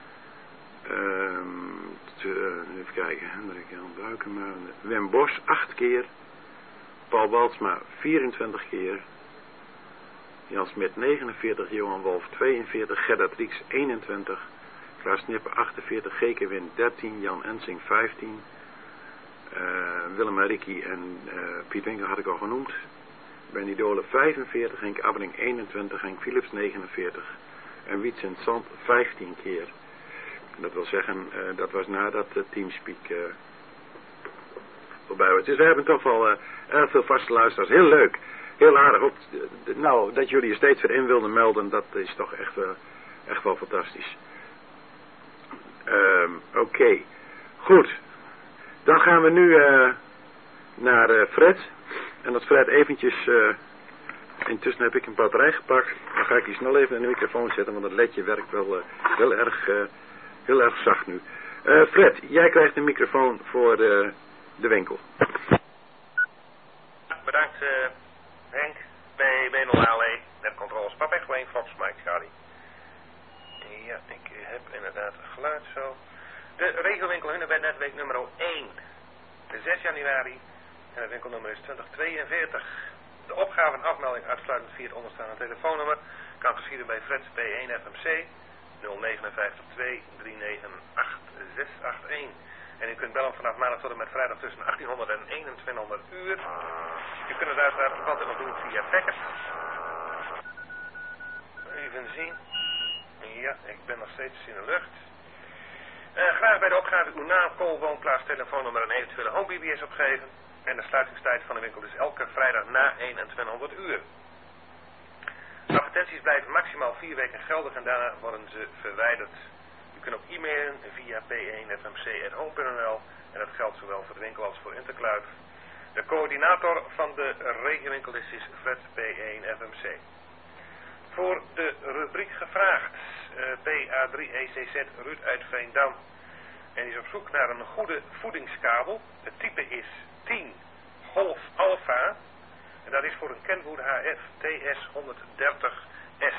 Speaker 1: Um, te, even kijken, Hendrik Jan Buikema. Wim Bos acht keer. Paul Balsma vierentwintig keer. Jan Smit negenenveertig. Johan Wolf tweeënveertig. Gerrit Rieks eenentwintig. Klaas Snippen achtenveertig. G K Win dertien. Jan Ensing vijftien. Uh, Willem en Ricky en uh, Piet Winkel had ik al genoemd. Benny Dolen vijfenveertig, Henk Abbring eenentwintig, Henk Philips negenenveertig en Wietsend Zand vijftien keer. Dat wil zeggen, uh, dat was nadat de Teamspeak uh, voorbij was. Dus we hebben toch wel uh, erg veel vaste luisteraars. Heel leuk, heel aardig. Ook, uh, nou, dat jullie er steeds weer in wilden melden, dat is toch echt, uh, echt wel fantastisch. Uh, Oké, okay. Goed. Dan gaan we nu uh, naar uh, Fred. En als Fred eventjes... Uh, intussen heb ik een batterij gepakt. Dan ga ik hier snel even in de microfoon zetten. Want het ledje werkt wel uh, heel, erg, uh, heel erg zacht nu. Uh, Fred, jij krijgt de microfoon voor uh, de winkel.
Speaker 16: uh, Henk, bij B nul A L E, netcontroles, Papa Echo één, Fox, Mike, Charlie. Ja, ik heb inderdaad geluid zo. De regelwinkel Hunebed Netweek nummer één. De zes januari. En het winkelnummer is twintig tweeënveertig. De opgave en afmelding uitsluitend via het onderstaande telefoonnummer kan geschieden bij Freds P één F M C nul negen vijf twee drie negen acht zes acht één. En u kunt bellen vanaf maandag tot en met vrijdag tussen achttienhonderd en eenentwintighonderd uur. U kunt het uiteraard altijd nog doen via Packet. Even zien. Ja, ik ben nog steeds in de lucht. Uh, graag bij de opgave uw naam, call, woonplaats, telefoonnummer en eventuele home B B S opgeven. En de sluitingstijd van de winkel is elke vrijdag na eenentwintighonderd uur. Advertenties blijven maximaal vier weken geldig en daarna worden ze verwijderd. U kunt ook e-mailen via p één f m c at home punt n l en dat geldt zowel voor de winkel als voor Intercluif. De coördinator van de regenwinkel is, is Fred P één F M C. Voor de rubriek gevraagd, uh, P A drie E C Z Ruud uit Veendam. En is op zoek naar een goede voedingskabel. Het type is tien Golf Alpha. En dat is voor een Kenwood H F T S honderddertig S.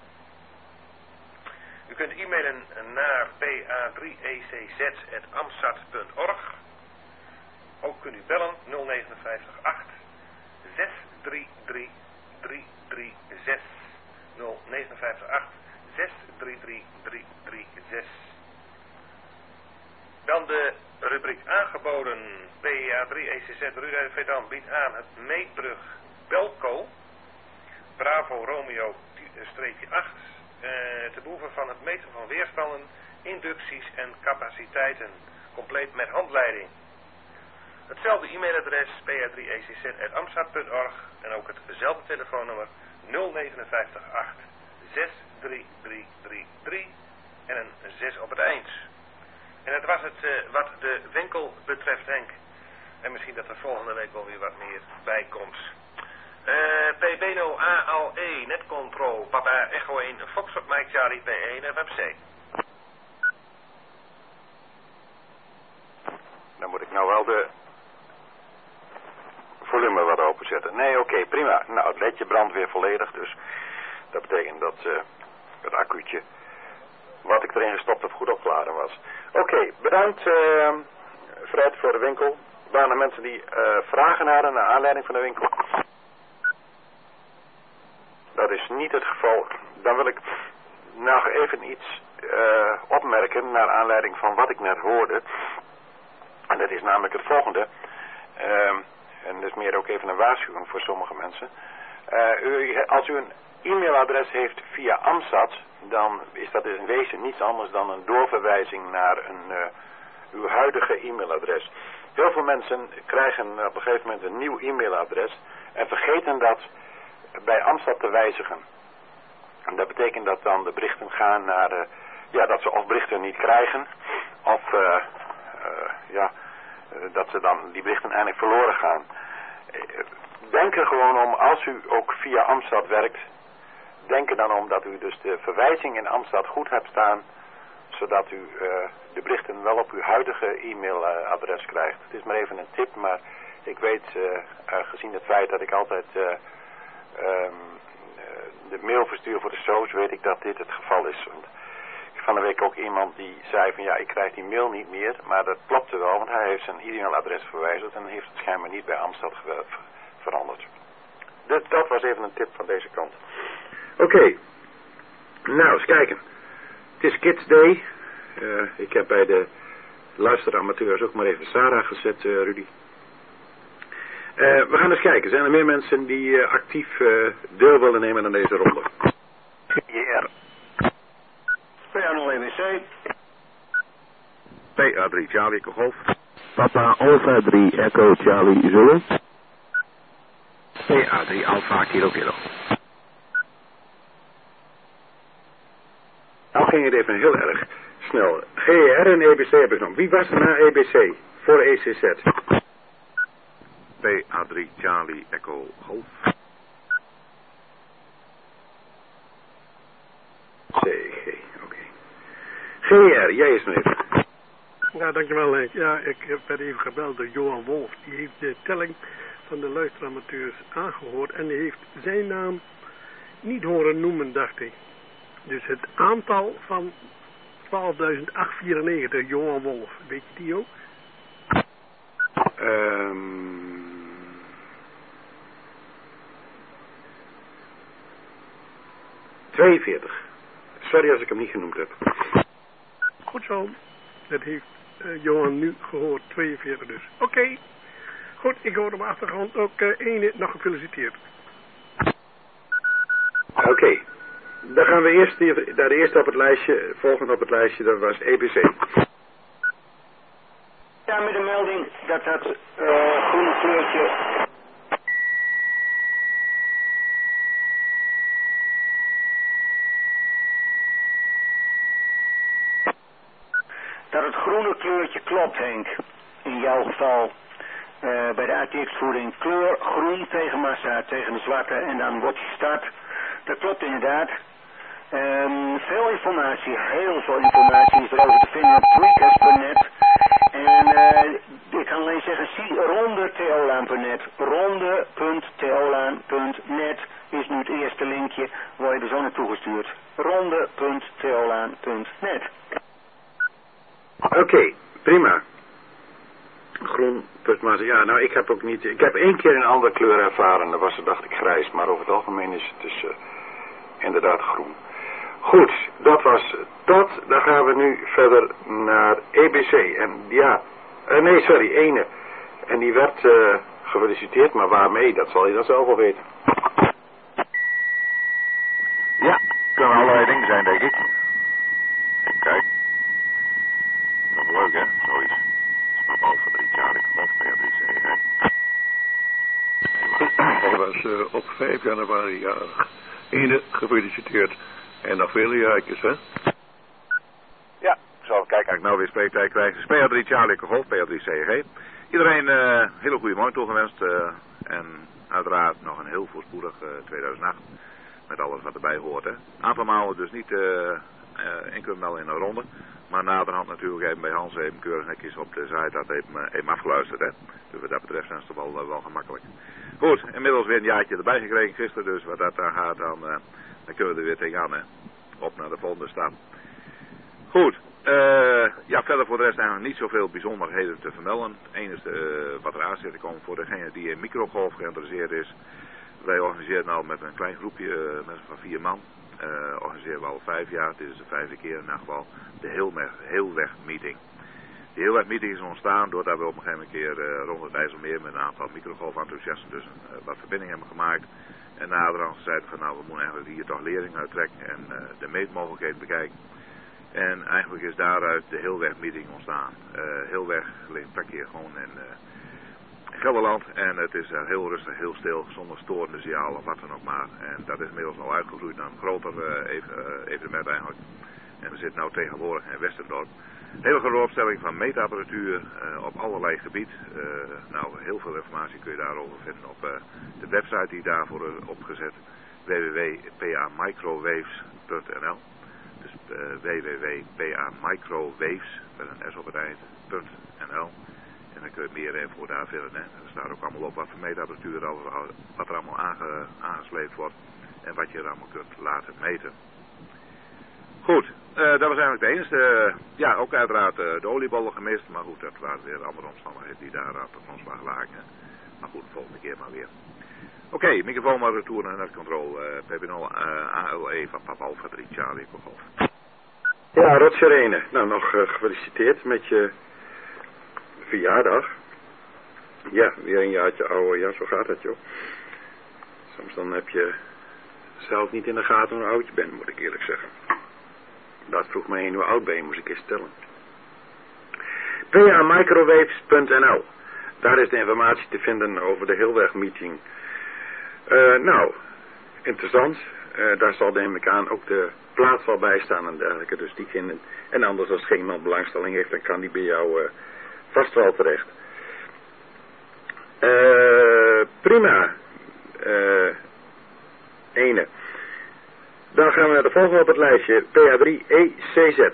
Speaker 16: U kunt e-mailen naar p a drie e c z at amsat punt org. Ook kunt u bellen nul negen vijf acht zes drie drie drie drie zes. nul negen vijf acht zes drie drie drie drie zes. Dan de rubriek aangeboden. P A drie E C Z Ruud uit Veendam biedt aan het meetbrug Belco Bravo Romeo acht uh, te behoeven van het meten van weerstanden, inducties en capaciteiten, compleet met handleiding. Hetzelfde e-mailadres p a drie e c z at amsat punt org en ook hetzelfde telefoonnummer nul negen vijf acht zes drie drie drie drie en een zes op het eind. En het was het uh, wat de winkel betreft, Henk. En misschien dat er volgende week wel weer wat meer bij komt. Uh, P B nul A L E, Netcontrol, Papa Echo één, Foxtrot Mike Charlie, P één F M C.
Speaker 1: Dan moet ik nou wel de volume wat openzetten. Nee, oké, okay, prima. Nou, het ledje brandt weer volledig, dus dat betekent dat uh, het accuutje wat ik erin gestopt heb goed opgeladen was. Oké, okay, bedankt uh, Fred voor de winkel. Waren er mensen die uh, vragen hadden naar aanleiding van de winkel? Dat is niet het geval. Dan wil ik nog even iets uh, opmerken naar aanleiding van wat ik net hoorde. En dat is namelijk het volgende. Uh, en dat is meer ook even een waarschuwing voor sommige mensen. Uh, u, als u een e-mailadres heeft via Amsat, dan is dat in wezen niets anders dan een doorverwijzing naar een, uh, uw huidige e-mailadres. Heel veel mensen krijgen op een gegeven moment een nieuw e-mailadres en vergeten dat bij Amsat te wijzigen. En dat betekent dat dan de berichten gaan naar, uh, ja, dat ze of berichten niet krijgen, of uh, uh, ja, uh, dat ze dan die berichten eigenlijk verloren gaan. Uh, denk er gewoon om, als u ook via Amsat werkt, denk er dan om dat u dus de verwijzing in Amsat goed hebt staan, zodat u uh, de berichten wel op uw huidige e-mailadres krijgt. Het is maar even een tip, maar ik weet, uh, uh, gezien het feit dat ik altijd uh, um, uh, de mail verstuur voor de soos, weet ik dat dit het geval is. Want van de week ook iemand die zei van ja, ik krijg die mail niet meer, maar dat klopte wel, want hij heeft zijn e-mailadres verwijzigd en heeft het schijnbaar niet bij Amsat ver veranderd. Dus dat was even een tip van deze kant. Oké, okay. Nou eens kijken. Het is Kids Day. Uh, ik heb bij de luisteramateurs ook maar even Sarah gezet, uh, Rudy. Uh, we gaan eens kijken. Zijn er meer mensen die uh, actief uh, deel willen nemen aan deze ronde?
Speaker 5: Ja. P A nul E B C.
Speaker 2: P A drie Charlie Echo Golf.
Speaker 17: Papa Alpha drie Echo Charlie Zulu.
Speaker 9: P A drie Alpha Kilo Kilo.
Speaker 1: Nou ging het even heel erg snel. G R en E B C heb ik nog. Wie was er na E B C? Voor E C Z?
Speaker 2: P A drie Charlie Echo Golf.
Speaker 1: C G, oké. Okay. G R, jij is nog even.
Speaker 15: Ja, dankjewel Henk. Ja, ik werd even gebeld door Johan Wolf. Die heeft de telling van de luisteramateurs aangehoord en die heeft zijn naam niet horen noemen, dacht ik. Dus het aantal van twaalfduizend achthonderdvierennegentig, Johan Wolf, weet je die ook?
Speaker 1: Um, tweeënveertig. Sorry als ik hem niet genoemd heb.
Speaker 15: Goed zo. Dat heeft uh, Johan nu gehoord. tweeënveertig dus. Oké. Okay. Goed, ik hoor op de achtergrond ook uh, ene nog gefeliciteerd.
Speaker 1: Oké. Okay. Dan gaan we eerst naar de eerste op het lijstje. Volgende op het lijstje, dat was E B C.
Speaker 5: Ja, met de melding dat dat uh, groene kleurtje... dat het groene kleurtje klopt, Henk. In jouw geval uh, bij de A T X-voering kleur groen tegen massa, tegen de zwarte en dan wordt je start. Dat klopt inderdaad. Um, veel informatie, heel veel informatie is erover te vinden op tweakers punt net. En uh, ik kan alleen zeggen, zie ronde teolaan punt net. ronde punt teolaan punt net is nu het eerste linkje, waar je er zo naartoe gestuurd. ronde punt teolaan punt net.
Speaker 1: Oké, okay, prima. Groen, maar ja, nou ik heb ook niet, ik heb één keer een andere kleur ervaren, dat was het dacht ik grijs, maar over het algemeen is het dus uh, inderdaad groen. Goed, dat was dat, dan gaan we nu verder naar E B C, en ja, uh, nee sorry, ene, en die werd uh, gefeliciteerd, maar waarmee, dat zal je dan zelf wel weten.
Speaker 6: Ja, kunnen allerlei dingen zijn denk ik. Even kijken. Dat is leuk, hè? Zoiets. Dat is maar Alfa drie Charlie Golf P A drie C G.
Speaker 2: Hij was uh, op vijf januari jarig. Ene, gefeliciteerd. En nog vele jaartjes, hè?
Speaker 6: Ja, ik zal even kijken. Als ik nou weer spreektijd krijg. P A drie Charlie Golf P A drie C G. Iedereen uh, hele goede morgen toegewenst. Uh, en uiteraard nog een heel voorspoedig uh, tweeduizend acht. Met alles wat erbij hoort, hè. Een aantal malen dus niet uh, uh, enkel wel in een ronde. Maar naderhand natuurlijk even bij Hans even keurig netjes op de site dat even, even afgeluisterd, hè. Dus wat dat betreft zijn ze toch wel, wel gemakkelijk. Goed, inmiddels weer een jaartje erbij gekregen gisteren, dus wat dat daar gaat, dan, uh, dan kunnen we er weer tegenaan, hè. Op naar de volgende stap. Goed, uh, ja, verder voor de rest eigenlijk niet zoveel bijzonderheden te vermelden. Het enige uh, wat er aan zit te komen voor degene die in microgolf geïnteresseerd is. Wij organiseren nou met een klein groepje, uh, mensen van vier man. Uh, organiseren we al vijf jaar, dit is de vijfde keer in ieder geval, de Heelweg, Heelweg meeting. De Heelweg meeting is ontstaan doordat we op een gegeven keer uh, rond het IJsselmeer met een aantal microgolf-enthousiasten dus uh, wat verbinding hebben gemaakt. En naderhand zeiden van nou, we moeten eigenlijk hier toch lering uit trekken en uh, de meetmogelijkheden bekijken. En eigenlijk is daaruit de Heelweg meeting ontstaan. Uh, Heelweg ligt een paar keer gewoon in uh, Gelderland en het is uh, heel rustig, heel stil, zonder storende signaal of wat dan ook maar. En dat is inmiddels al uitgegroeid naar een groter uh, even, uh, evenement eigenlijk. En we zitten nu tegenwoordig in Westendorp. Een hele grote opstelling van meetapparatuur uh, op allerlei gebied. Uh, nou, heel veel informatie kun je daarover vinden op uh, de website die daarvoor is opgezet. w w w punt p a microwaves punt n l. Dus uh, w w w punt p a microwaves met een s op het eind .nl. En dan kun je meer info daar vinden. Hè. Er staat ook allemaal op wat voor meetapparatuur er, wat er allemaal aange, aangesleept wordt. En wat je er allemaal kunt laten meten. Goed, uh, dat was eigenlijk de enige. Uh, ja, ook uiteraard uh, de oliebollen gemist. Maar goed, dat waren weer andere omstandigheden die daar op de grondslag lagen. Maar goed, de volgende keer maar weer. Oké, okay, microfoon maar retour naar netcontrol. Uh, P B nul uh, A L E van Papa Alfa drie Charlie Golf.
Speaker 1: Ja, Rotsjerene. Nou, nog uh, gefeliciteerd met je verjaardag. Ja, weer een jaartje ouder. Ja, zo gaat het, joh. Soms dan heb je zelf niet in de gaten hoe oud je bent, moet ik eerlijk zeggen. Dat vroeg mij heen, hoe oud ben je, moest ik eens stellen. p a microwaves punt n l. Daar is de informatie te vinden over de Heelweg meeting. Uh, nou, interessant. Uh, daar zal neem ik aan ook de plaats wel bij staan en dergelijke. Dus die vinden. En anders als geen iemand belangstelling heeft, dan kan die bij jou uh, vast wel terecht. Uh, prima. Uh, ene. Dan gaan we naar de volgende op het lijstje. P A drie E C Z.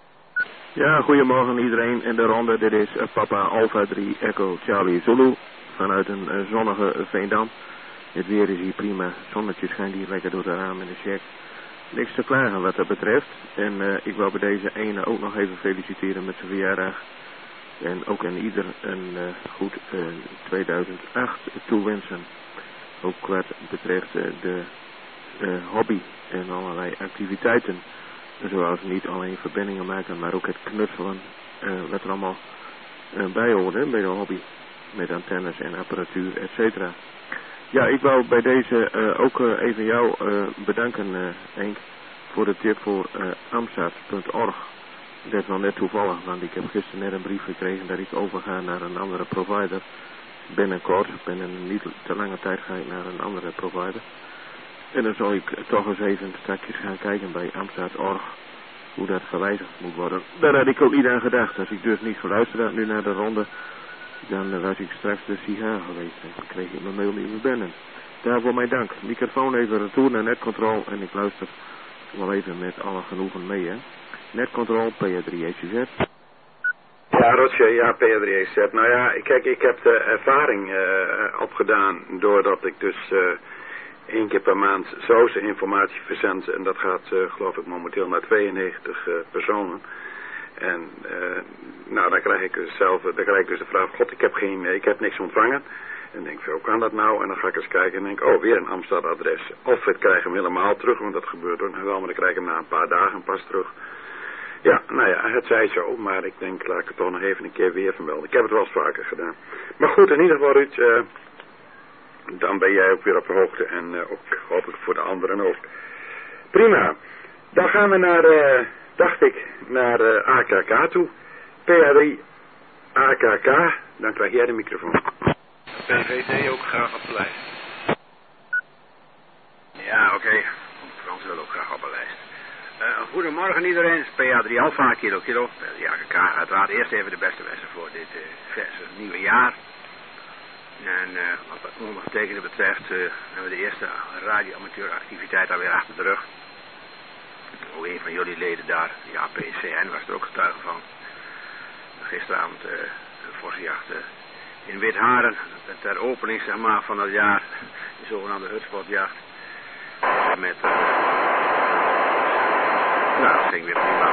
Speaker 17: Ja, goedemorgen iedereen in de ronde. Dit is uh, Papa Alfa drie Echo Charlie Zulu vanuit een uh, zonnige Veendam. Het weer is hier prima. Zonnetje schijnt hier lekker door de raam en de check. Niks te klagen wat dat betreft. En uh, ik wil bij deze ene ook nog even feliciteren met zijn verjaardag. En ook aan ieder een uh, goed uh, tweeduizend acht toewensen. Ook wat betreft uh, de uh, hobby en allerlei activiteiten. Zoals niet alleen verbindingen maken, maar ook het knutselen. Uh, wat er allemaal uh, bij hoort hè, bij de hobby. Met antennes en apparatuur, et cetera. Ja, ik wou bij deze uh, ook uh, even jou uh, bedanken, uh, Henk, voor de tip voor uh, amsat punt org. Dat is wel net toevallig, want ik heb gisteren net een brief gekregen dat ik overga naar een andere provider. Binnenkort, binnen niet te lange tijd ga ik naar een andere provider. En dan zal ik toch eens even straks gaan kijken bij amsat punt org, hoe dat gewijzigd moet worden. Daar had ik ook niet aan gedacht. Als ik dus niet geluisterd had nu naar de ronde, dan was ik straks de sigaar geweest en dan kreeg ik mijn mail niet meer binnen. Daarvoor mijn dank. Microfoon even retour naar Netcontrol en ik luister wel even met alle genoegen mee, hè. Netcontrol, P A drie E C Z.
Speaker 1: Ja, Roger, ja, P A drie E C Z. Nou ja, kijk, ik heb de ervaring uh, opgedaan doordat ik dus uh, één keer per maand zoze informatie verzend en dat gaat, uh, geloof ik, momenteel naar tweeënnegentig uh, personen. En uh, nou, dan krijg ik dus zelf, dan krijg ik dus de vraag, god, ik heb geen, ik heb niks ontvangen. En denk ik, hoe kan dat nou? En dan ga ik eens kijken en denk oh, weer een Amsterdam-adres. Of ik krijg hem helemaal terug, want dat gebeurt ook nog wel, maar dan krijg ik hem na een paar dagen pas terug. Ja, nou ja, het zij zo, maar ik denk, laat ik het toch nog even een keer weer vermelden. Ik heb het wel eens vaker gedaan. Maar goed, in ieder geval, Ruud, uh, dan ben jij ook weer op de hoogte en uh, ook hopelijk voor de anderen ook. Prima. Dan gaan we naar, uh, dacht ik, naar uh, A K K toe. P A drie A K K, dan krijg jij de microfoon.
Speaker 3: P V D ook graag op de lijst.
Speaker 13: Ja, oké. Okay. Frans wil ook graag op de lijst. Uh, goedemorgen iedereen. P A drie Alpha, kilo kilo. P A drie A K K. Uiteraard eerst even de beste wensen voor dit uh, verse nieuwe jaar. En uh, wat het ondergetekende betreft uh, hebben we de eerste radioamateuractiviteit alweer achter de rug. Ook een van jullie leden daar, ja, P C N, was er ook getuige van. Gisteravond uh, een forse jacht uh, in Witharen, ter opening zeg maar, van het jaar, de zogenaamde hutspotjacht. Met, uh, nou, dat ging weer prima.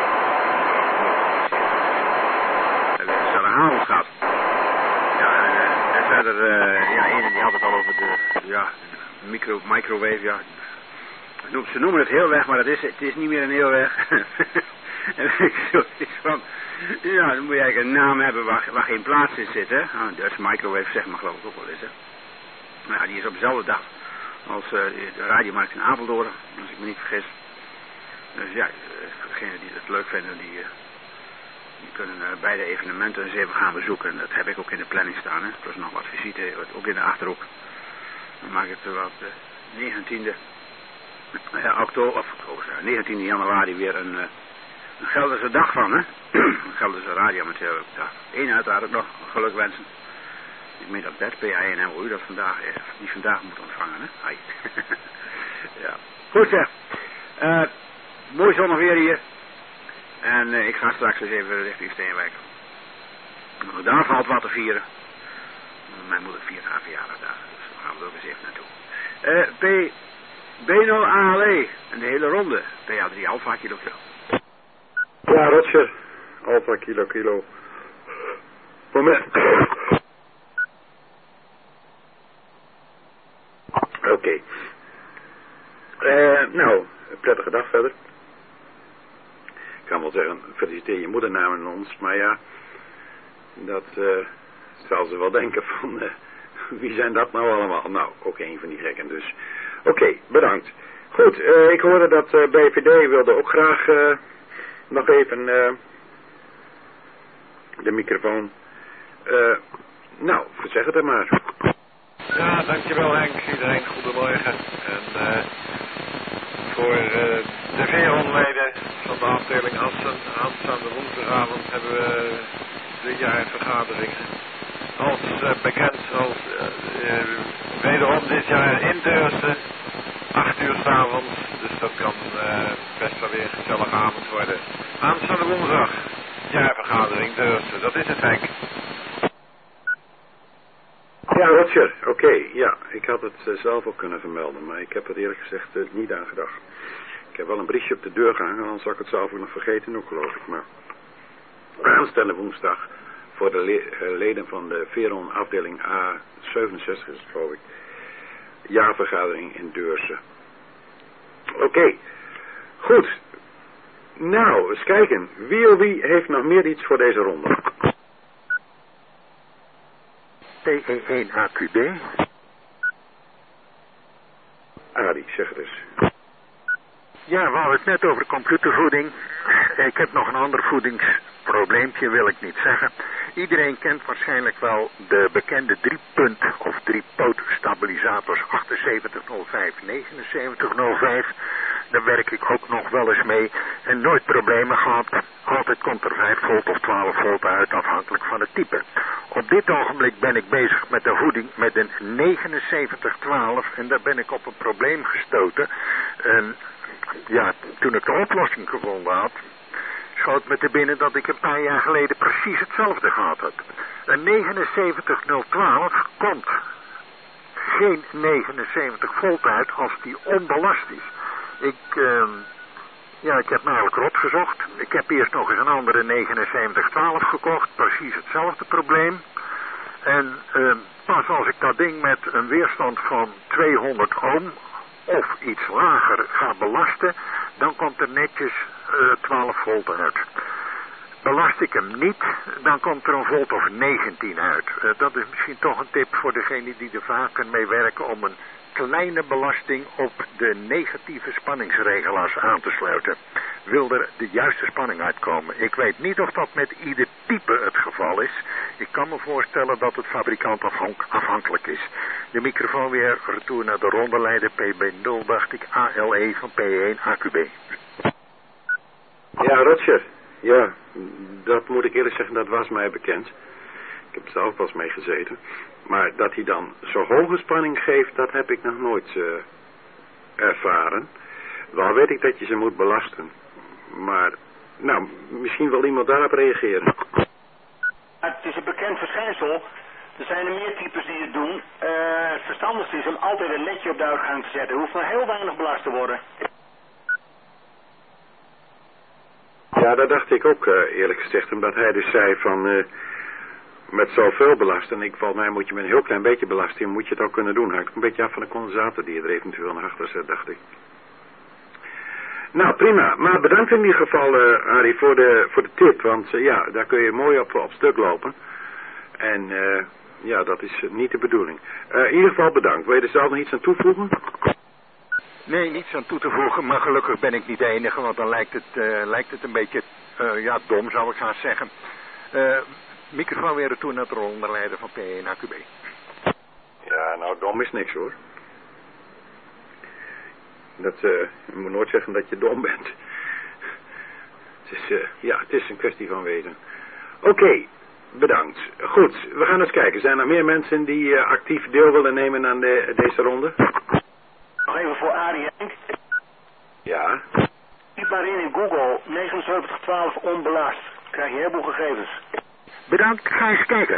Speaker 13: We hebben een Sarahavond gehad. Ja, en, uh, en verder, uh, ja, een die had het al over de, ja, micro, microwave, ja. Ze noemen het heel weg, maar het is, het is niet meer een heel weg. En ik zoiets van, ja, dan moet je eigenlijk een naam hebben waar, waar geen plaats in zit, hè. Nou, een Dutch microwave zeg maar geloof ik ook wel eens, hè. Nou ja, die is op dezelfde dag als uh, de radiomarkt in Apeldoorn, als ik me niet vergis. Dus ja, degenen die het leuk vinden, die, uh, die kunnen uh, beide evenementen eens even gaan bezoeken. Dat heb ik ook in de planning staan, hè. Plus nog wat visite, ook in de Achterhoek. Dan maak ik er wat uh, negentiende uh, oktober, of negentiende januari weer een... Uh, Een Gelderse dag van, hè? Een Gelderse radioamateurdag. Eén uiteraard ook nog gelukwensen. Ik meen dat Bert, P A N M O U, dat vandaag, eh, die vandaag moet ontvangen, hè? Hai. Ja. Goed zeg. Uh, mooi zonnig weer hier. En uh, ik ga straks eens even richting Steenwijk. Daar valt wat te vieren. Mijn moeder viert haar verjaardag daar. Dus daar gaan we er ook eens even naartoe. Uh, P... B nul A L E. En de hele ronde. P A drie Alpha kilo kilo.
Speaker 1: Ja, Roger. Alpha kilo kilo. Moment. Oké. Okay. Uh, nou, een prettige dag verder. Ik kan wel zeggen, feliciteer je moeder namens ons, maar ja, dat uh, zal ze wel denken van, uh, wie zijn dat nou allemaal? Nou, ook een van die gekken dus. Oké, okay, bedankt. Goed, uh, ik hoorde dat uh, B V D wilde ook graag... Uh, Nog even uh, de microfoon. Uh, nou, zeg het er maar.
Speaker 16: Ja, dankjewel Henk. Iedereen goedemorgen. En uh, voor uh, de veerhondleden van de afdeling Assen, aanstaande woensdagavond hebben we de jaarvergadering. Als uh, bekend, als uh, uh, wederom dit jaar in Deurzen, acht uur 's avonds. Dus dat kan uh, best wel weer een gezellige avond worden. Aanstaande woensdag, jaarvergadering Deurzen. Dat is het, Henk.
Speaker 1: Ja, Roger, oké, okay, ja, ik had het uh, zelf ook kunnen vermelden, maar ik heb er eerlijk gezegd uh, niet aan gedacht. Ik heb wel een briefje op de deur gehangen, anders zou ik het zelf ook nog vergeten, ook geloof ik, maar aanstaande woensdag voor de le uh, leden van de Veron afdeling A zevenenzestig is het, geloof ik, jaarvergadering in Deurzen. Oké, okay. Goed. Nou, eens kijken. Wie of wie heeft nog meer iets voor deze ronde?
Speaker 18: P E één A Q B.
Speaker 1: Adi, zeg het eens.
Speaker 18: Ja, we hadden het net over computervoeding. Ik heb nog een ander voedingsprobleempje, wil ik niet zeggen. Iedereen kent waarschijnlijk wel de bekende driepunt of driepoot stabilisators achtenzeventig nul vijf, negenenzeventig nul vijf. Daar werk ik ook nog wel eens mee en nooit problemen gehad. Altijd komt er vijf volt of twaalf volt uit, afhankelijk van het type. Op dit ogenblik ben ik bezig met de voeding met een negenenzeventig twaalf en daar ben ik op een probleem gestoten. En ja, toen ik de oplossing gevonden had, schoot me te binnen dat ik een paar jaar geleden precies hetzelfde gehad had. Een negenenzeventig nul twaalf komt geen negenenzeventig volt uit als die onbelast is. Ik, uh, ja, ik heb namelijk rot gezocht. Ik heb eerst nog eens een andere negenenzeventig twaalf gekocht. Precies hetzelfde probleem. En uh, pas als ik dat ding met een weerstand van tweehonderd ohm of iets lager ga belasten, dan komt er netjes uh, twaalf volt uit. Belast ik hem niet, dan komt er een volt of negentien uit. Uh, dat is misschien toch een tip voor degenen die er vaker mee werken om een kleine belasting op de negatieve spanningsregelaars aan te sluiten. Wil er de juiste spanning uitkomen? Ik weet niet of dat met ieder type het geval is. Ik kan me voorstellen dat het fabrikant afhank afhankelijk is. De microfoon weer, retour naar de rondeleider P B nul, dacht ik, A L E van P één A Q B.
Speaker 1: Ja, Roger. Ja, dat moet ik eerlijk zeggen, dat was mij bekend. Ik heb zelf pas mee gezeten. Maar dat hij dan zo hoge spanning geeft, dat heb ik nog nooit uh, ervaren. Wel weet ik dat je ze moet belasten. Maar, nou, misschien wil iemand daarop reageren.
Speaker 5: Het is een bekend verschijnsel. Er zijn er meer types die het doen. Uh, het verstandigste is om altijd een ledje op de uitgang te zetten. Er hoeft maar heel weinig belast te worden.
Speaker 1: Ja, dat dacht ik ook uh, eerlijk gezegd. Omdat hij dus zei van... Uh, met zoveel belasten, ik volgens mij moet je met een heel klein beetje belasting, moet je het ook kunnen doen. Hangt een beetje af van de condensator die je er eventueel naar achter zet, dacht ik. Nou, prima. Maar bedankt in ieder geval, uh, Arie, voor de, voor de tip. Want uh, ja, daar kun je mooi op, op stuk lopen. En uh, ja, dat is uh, niet de bedoeling. Uh, in ieder geval bedankt. Wil je er zelf nog iets aan toevoegen?
Speaker 18: Nee, niets aan toe te voegen, maar gelukkig ben ik niet de enige, want dan lijkt het, uh, lijkt het een beetje, uh, ja, dom zou ik gaan zeggen. Uh, Microfoon weer retour naar de ronderleider van P één A Q B.
Speaker 1: Ja, nou, dom is niks hoor. Dat, uh, je moet nooit zeggen dat je dom bent. Het is, uh, ja, het is een kwestie van weten. Oké, okay, bedankt. Goed, we gaan eens kijken. Zijn er meer mensen die uh, actief deel willen nemen aan de, deze ronde?
Speaker 5: Nog even voor Arie Henk.
Speaker 1: Ja.
Speaker 5: Typ maar in in Google negenenzeventig twaalf onbelast. Krijg je een heleboel gegevens.
Speaker 18: Bedankt, ga eens kijken.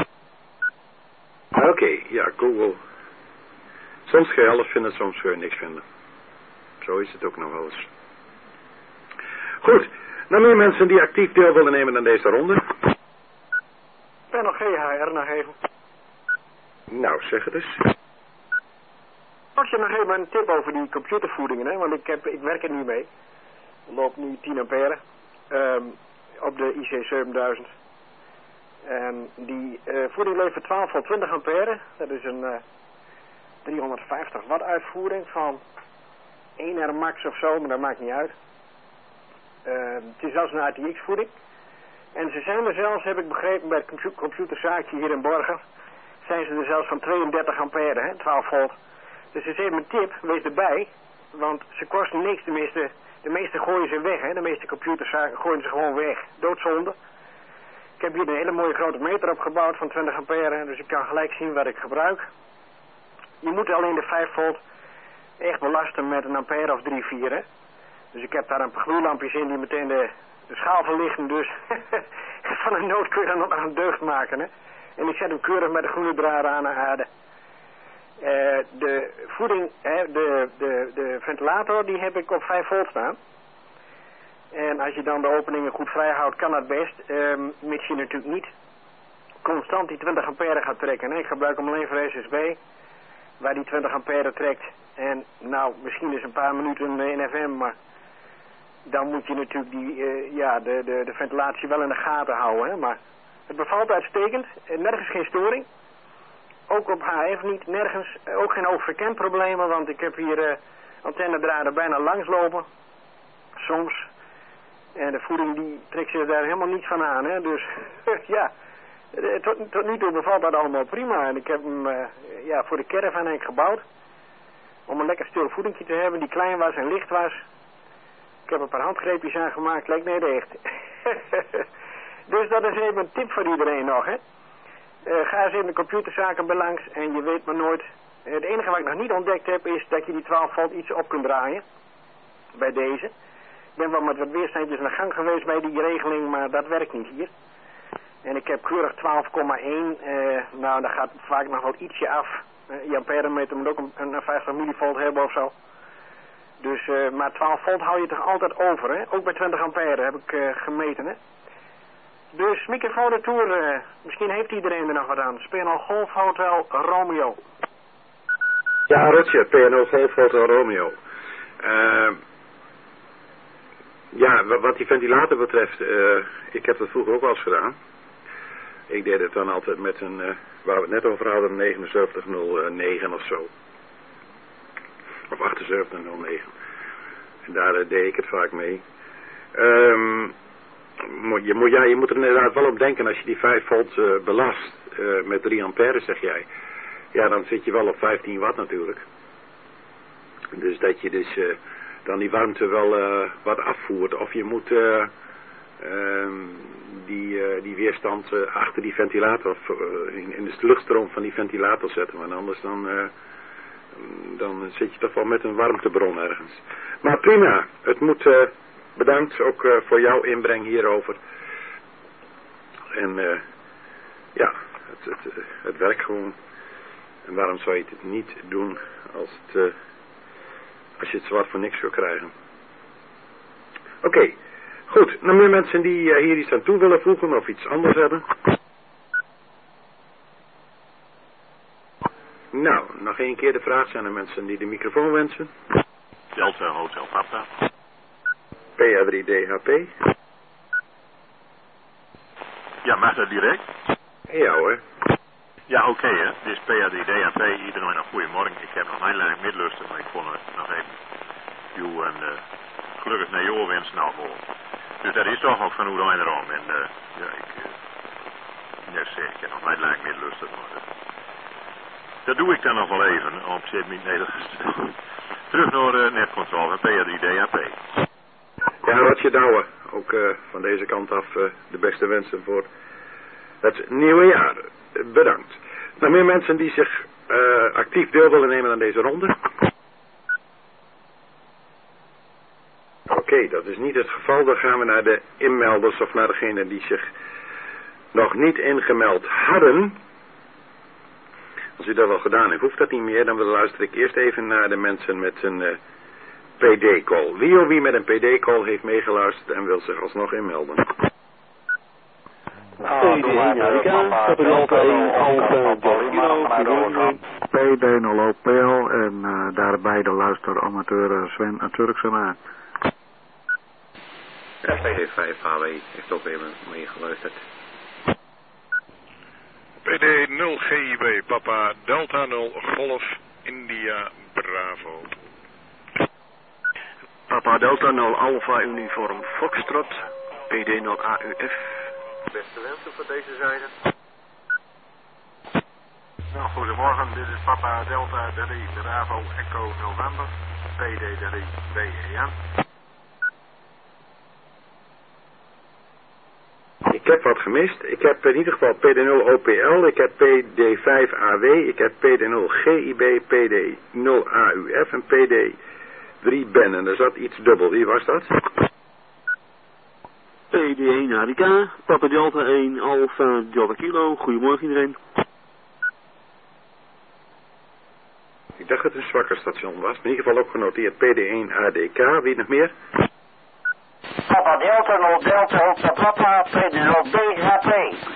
Speaker 1: Oké, okay, ja, Google. Soms kun je alles vinden, soms kun je niks vinden. Zo is het ook nog wel eens. Goed, nou meer mensen die actief deel willen nemen aan deze ronde.
Speaker 7: Ik ben nog G H R nog even.
Speaker 1: Nou, zeg het eens.
Speaker 7: Als je nog even een tip over die computervoedingen, hè, want ik, heb, ik werk er nu mee. Ik loop nu tien ampère um, op de I C zevenduizend. En die uh, voeding levert twaalf volt twintig ampère. Dat is een uh, driehonderdvijftig watt uitvoering van één R max of zo, maar dat maakt niet uit. Uh, het is zelfs een A T X voeding. En ze zijn er zelfs, heb ik begrepen, bij het compu computerzaakje hier in Borger, zijn ze er zelfs van tweeëndertig ampère, hè, twaalf volt. Dus ze zeggen mijn tip, wees erbij, want ze kosten niks, de meeste, de meeste gooien ze weg, hè. De meeste computerzaken gooien ze gewoon weg, doodzonde. Ik heb hier een hele mooie grote meter opgebouwd van twintig ampère, dus ik kan gelijk zien wat ik gebruik. Je moet alleen de vijf volt echt belasten met een ampère of drie, vier, hè. Dus ik heb daar een paar gloeilampjes in die meteen de, de schaal verlichten, dus van een nood kun je dan nog een deugd maken, hè.
Speaker 12: En ik zet hem keurig met de groene draad aan de aarde. Uh, de voeding, hè, de, de, de ventilator, die heb ik op vijf volt staan. En als je dan de openingen goed vrij houdt, kan dat best. Um, mits je natuurlijk niet constant die twintig ampère gaat trekken. Hè. Ik gebruik hem alleen voor S S B, waar die twintig ampère trekt. En nou, misschien is een paar minuten in F M, maar dan moet je natuurlijk die, uh, ja, de, de, de ventilatie wel in de gaten houden. Hè. Maar het bevalt uitstekend, nergens geen storing. Ook op H F niet, nergens, ook geen oogverkenproblemen, want ik heb hier uh, antennedraden bijna langs lopen. Soms. En de voeding die trekt zich daar helemaal niet van aan, hè. Dus ja, tot, tot nu toe bevalt dat allemaal prima. En ik heb hem uh, ja, voor de caravan eigenlijk gebouwd. Om een lekker stil voedingje te hebben die klein was en licht was. Ik heb een paar handgreepjes aangemaakt, lijkt net echt. Dus dat is even een tip voor iedereen nog, hè. Uh, ga eens in de computerzaken belangs en je weet maar nooit. Uh, het enige wat ik nog niet ontdekt heb is dat je die twaalf volt iets op kunt draaien. Bij deze. Ik ben wel met wat weerstandjes aan de gang geweest bij die regeling, maar dat werkt niet hier. En ik heb keurig twaalf komma één. Uh, nou, daar gaat vaak nog wel ietsje af. Uh, je amperemeter moet ook een, een vijftig millivolt hebben of zo. Dus, uh, maar twaalf volt hou je toch altijd over, hè? Ook bij twintig ampère heb ik uh, gemeten, hè? Dus microfoon de tour, uh, misschien heeft iedereen er nog wat aan. P N O Golf Hotel Romeo.
Speaker 1: Ja, Roger, P N O Golf Hotel Romeo. Uh, ja, wat die ventilator betreft, uh, ik heb dat vroeger ook wel eens gedaan. Ik deed het dan altijd met een, uh, waar we het net over hadden, negenenzeventig nul negen of zo. Of achtenzeventig nul negen. En daar uh, deed ik het vaak mee. Um, Je moet, ja, je moet er inderdaad wel op denken als je die vijf volt uh, belast uh, met drie ampère, zeg jij. Ja, dan zit je wel op vijftien watt natuurlijk. Dus dat je dus uh, dan die warmte wel uh, wat afvoert. Of je moet uh, uh, die, uh, die weerstand uh, achter die ventilator, uh, in, in de luchtstroom van die ventilator zetten. Want anders dan, uh, dan zit je toch wel met een warmtebron ergens. Maar prima, het moet... Uh, Bedankt ook uh, voor jouw inbreng hierover. En uh, ja, het, het, het werkt gewoon. En waarom zou je het niet doen als, het, uh, als je het zwart voor niks wil krijgen? Oké, okay. Goed. Nog meer mensen die uh, hier iets aan toe willen voegen of iets anders hebben? Nou, nog één keer de vraag. Zijn er mensen die de microfoon wensen?
Speaker 19: Delta Hotel Papa.
Speaker 1: P A drie D H P.
Speaker 19: Ja, mag dat direct?
Speaker 1: Ja hoor.
Speaker 19: Ja, oké okay, hè. Dit is P A drie D H P. Iedereen een goeiemorgen. Ik heb nog heel lang midlusten, maar ik vond het nog even jou een uh, gelukkig naar jou wensen nou voor. Dus dat is toch ook van hoe de erom. En uh, ja, ik uh, net zeg, ik heb nog heel lang midlusten. Maar, uh, dat doe ik dan nog wel even, op zit niet Nederlands. Terug naar uh, netcontrole, P A drie D H P.
Speaker 1: Ja, Ratje Douwe, ook uh, van deze kant af uh, de beste wensen voor het nieuwe jaar. Bedankt. Nog meer mensen die zich uh, actief deel willen nemen aan deze ronde? Oké, okay, dat is niet het geval. Dan gaan we naar de inmelders of naar degenen die zich nog niet ingemeld hadden. Als u dat al gedaan heeft, hoeft dat niet meer. Dan luister ik eerst even naar de mensen met een... Uh, P D-call. Wie of wie met een P D-call heeft meegeluisterd en wil zich alsnog inmelden?
Speaker 9: P D nul O P L en uh, daarbij de luisteramateur Sven Turksema.
Speaker 6: Ja, P D vijf H W heeft ook even meegeluisterd.
Speaker 2: P D nul G I B Papa Delta nul Golf India Bravo.
Speaker 20: Papa Delta nul Alpha Uniform Foxtrot, P D nul A U F.
Speaker 7: Beste wensen voor deze zijde. Nou, goedemorgen, dit is Papa Delta drie Bravo Echo November, P D drie B E N.
Speaker 1: Ik heb wat gemist. Ik heb in ieder geval P D nul O P L, ik heb P D vijf A W, ik heb P D nul G I B, P D nul A U F en P D drie Ben. En er zat iets dubbel. Wie was dat?
Speaker 21: P D één H D K, Papa Delta één Alpha Delta Kilo. Goedemorgen iedereen.
Speaker 1: Ik dacht dat het een zwakker station was. In ieder geval ook genoteerd P D één H D K. Wie nog meer?
Speaker 5: Papa Delta, nul Delta, Hotel Papa, P D nul D H P.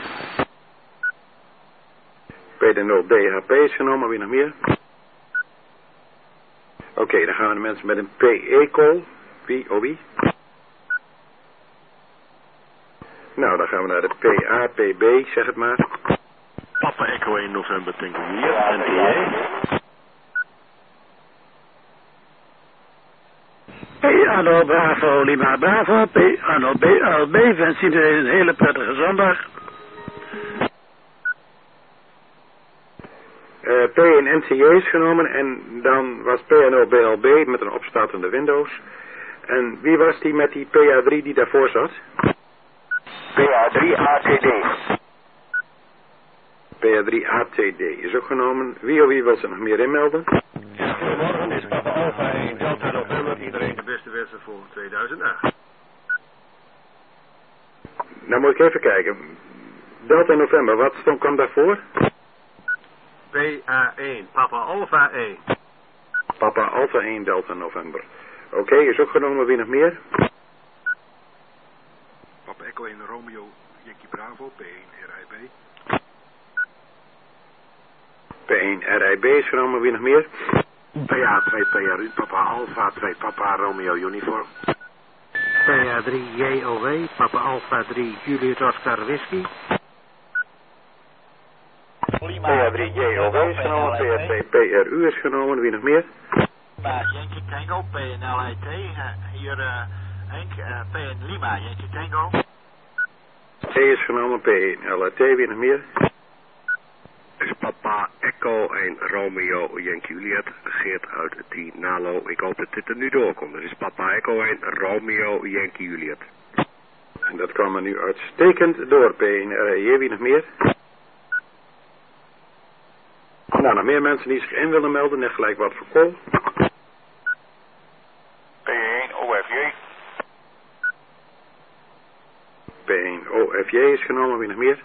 Speaker 1: P D nul D H P is genomen. Wie nog meer? Oké, okay, dan gaan we de mensen met een P E-call. Wie? Oh wie? Nou, dan gaan we naar de P A P B, zeg het maar.
Speaker 17: Papa Echo één November Tango hier, N T A.
Speaker 9: P Anno Bravo Lima Bravo, P Anno B L B, wens iedereen een hele prettige zondag.
Speaker 1: Uh, P en N T J is genomen en dan was P N O B L B met een opstartende Windows. En wie was die met die P A drie die daarvoor zat?
Speaker 5: P A drie A T D.
Speaker 1: P A drie A T D is ook genomen. Wie of wie wil ze nog meer inmelden?
Speaker 14: Goedemorgen, dit is Papa Alpha één Delta November. Iedereen de beste wensen voor tweeduizend acht.
Speaker 1: Nou moet ik even kijken. Delta November, wat stond, kwam daarvoor?
Speaker 14: P A één, Papa Alpha één.
Speaker 1: Papa Alpha één Delta November. Oké, okay, is ook genomen. Wie nog meer?
Speaker 2: Papa Echo één Romeo Yankee Bravo, P één R I B.
Speaker 1: P één R I B is genomen. Wie nog meer?
Speaker 18: P A twee P R U, Papa Alpha twee Papa Romeo Uniform.
Speaker 12: P A drie J O W, Papa Alpha drie Juliet Oscar Whisky.
Speaker 1: P A drie J O W is genomen. P A twee P R U is genomen. Wie nog meer?
Speaker 22: Yankee Tango, P N L I T. Hier uh, Henk, uh, P N Lima, Yankee Tango.
Speaker 1: T is genomen. P N L I T. Wie nog meer?
Speaker 18: Is Papa Echo één Romeo Yankee Juliet, Geert uit tien Nalo. Ik hoop dat dit er nu doorkomt. Dat is Papa Echo één Romeo Yankee Juliet.
Speaker 1: En dat kwam er nu uitstekend door. P één R I J. Wie nog meer? Nou, nog meer mensen die zich in willen melden. Net gelijk wat voor call.
Speaker 16: P één O F J.
Speaker 1: P één O F J is genomen. Wie nog meer?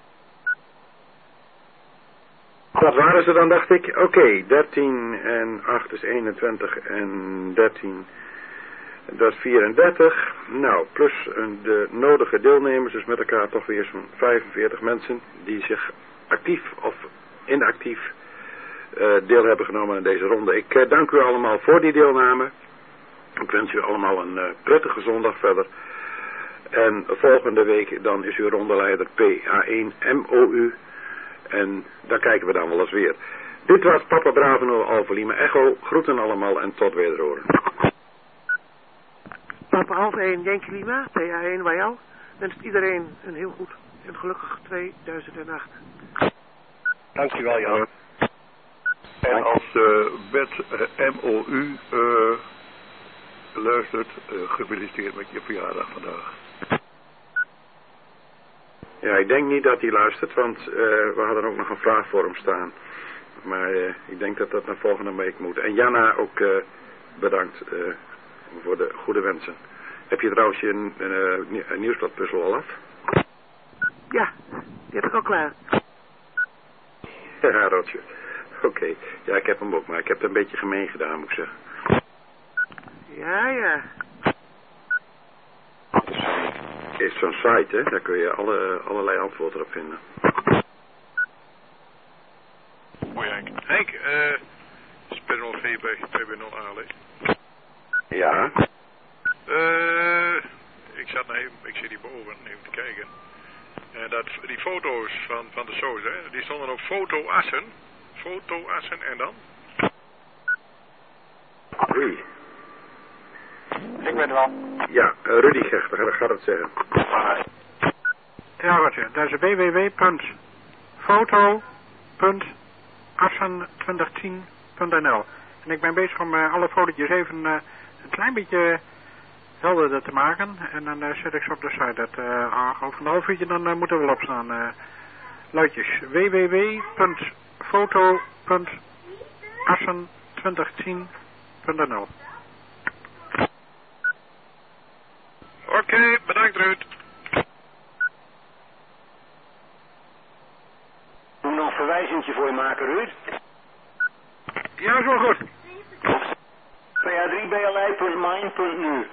Speaker 1: Dat waren ze dan, dacht ik. Oké, okay, dertien en acht is eenentwintig en dertien, dat is vierendertig. Nou, plus de nodige deelnemers, dus met elkaar toch weer zo'n vijfenveertig mensen die zich actief of inactief uh, deel hebben genomen aan deze ronde. Ik uh, dank u allemaal voor die deelname. Ik wens u allemaal een uh, prettige zondag verder. En volgende week dan is uw rondeleider P A één M O U. En daar kijken we dan wel eens weer. Dit was Papa Bravo Alpha Lima Echo. Groeten allemaal en tot wederhoren.
Speaker 12: Papa Alpha één Yankee Lima, P A één bij jou. Wenst iedereen een heel goed en gelukkig tweeduizend acht.
Speaker 16: Dankjewel, Jan.
Speaker 2: En als uh, Bert uh, M O U uh, luistert, uh, gefeliciteerd met je verjaardag vandaag.
Speaker 1: Ja, ik denk niet dat hij luistert, want uh, we hadden ook nog een vraag voor hem staan. Maar uh, ik denk dat dat naar volgende week moet. En Jana ook uh, bedankt uh, voor de goede wensen. Heb je trouwens je uh, een nieuwsbladpuzzel al af?
Speaker 12: Ja, die heb ik al klaar.
Speaker 1: Ja, Roger. Oké. Okay. Ja, ik heb hem ook, maar ik heb het een beetje gemeen gedaan, moet ik zeggen.
Speaker 12: Ja, ja.
Speaker 1: Is zo'n site, hè? Daar kun je alle, allerlei antwoorden op vinden.
Speaker 2: Hoi Henk. Henk, eh, Sperrol V bij twee B nul A L.
Speaker 1: Ja?
Speaker 2: Eh, ik zat nou even, ik zit hierboven even te kijken. En dat, die foto's van, van de shows, hè, die stonden op fotoassen. Fotoassen en dan?
Speaker 1: Wie?
Speaker 5: Ik ben er wel.
Speaker 1: Ja, uh, Rudy Gechter, gaat het zeggen.
Speaker 11: Ja, Roger, dat is w w w punt foto punt assen twintig tien punt n l. En ik ben bezig om uh, alle fotootjes even uh, een klein beetje helderder te maken. En dan uh, zet ik ze op de site. Dat uh, over een half uurtje dan uh, moet er wel op staan. Uh, luidjes, w w w punt foto punt assen twintig tien punt n l.
Speaker 2: Oké, okay, bedankt Ruud.
Speaker 5: rondje voor je maken, Ruud?
Speaker 13: Ja, is wel goed.
Speaker 5: P A drie B L I punt mine punt nu.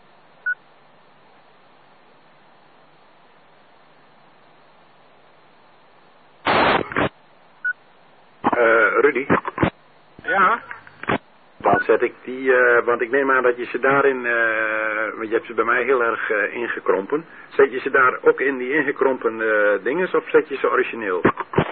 Speaker 1: Uh, Rudy?
Speaker 13: Ja?
Speaker 1: Dan zet ik die, uh, want ik neem aan dat je ze daarin, uh, want je hebt ze bij mij heel erg uh, ingekrompen. Zet je ze daar ook in die ingekrompen uh, dinges of zet je ze origineel?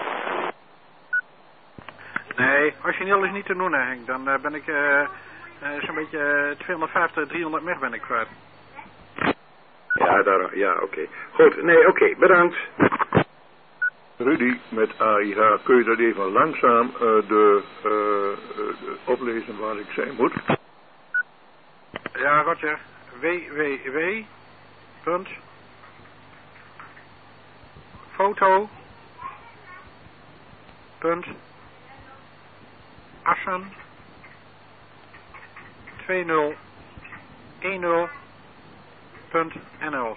Speaker 11: Nee, origineel is niet te doen, hè, Henk. Dan uh, ben ik uh, uh, zo'n beetje uh, tweehonderdvijftig, driehonderd meg ben ik kwijt.
Speaker 1: Ja, daar, ja, oké. Okay. Goed, nee, oké, okay, bedankt.
Speaker 4: Rudy, met A I H, kun je dat even langzaam uh, de, uh, uh, oplezen waar ik zijn moet?
Speaker 11: Ja, Roger. w w w punt foto punt assen tweeduizend dertien punt n l.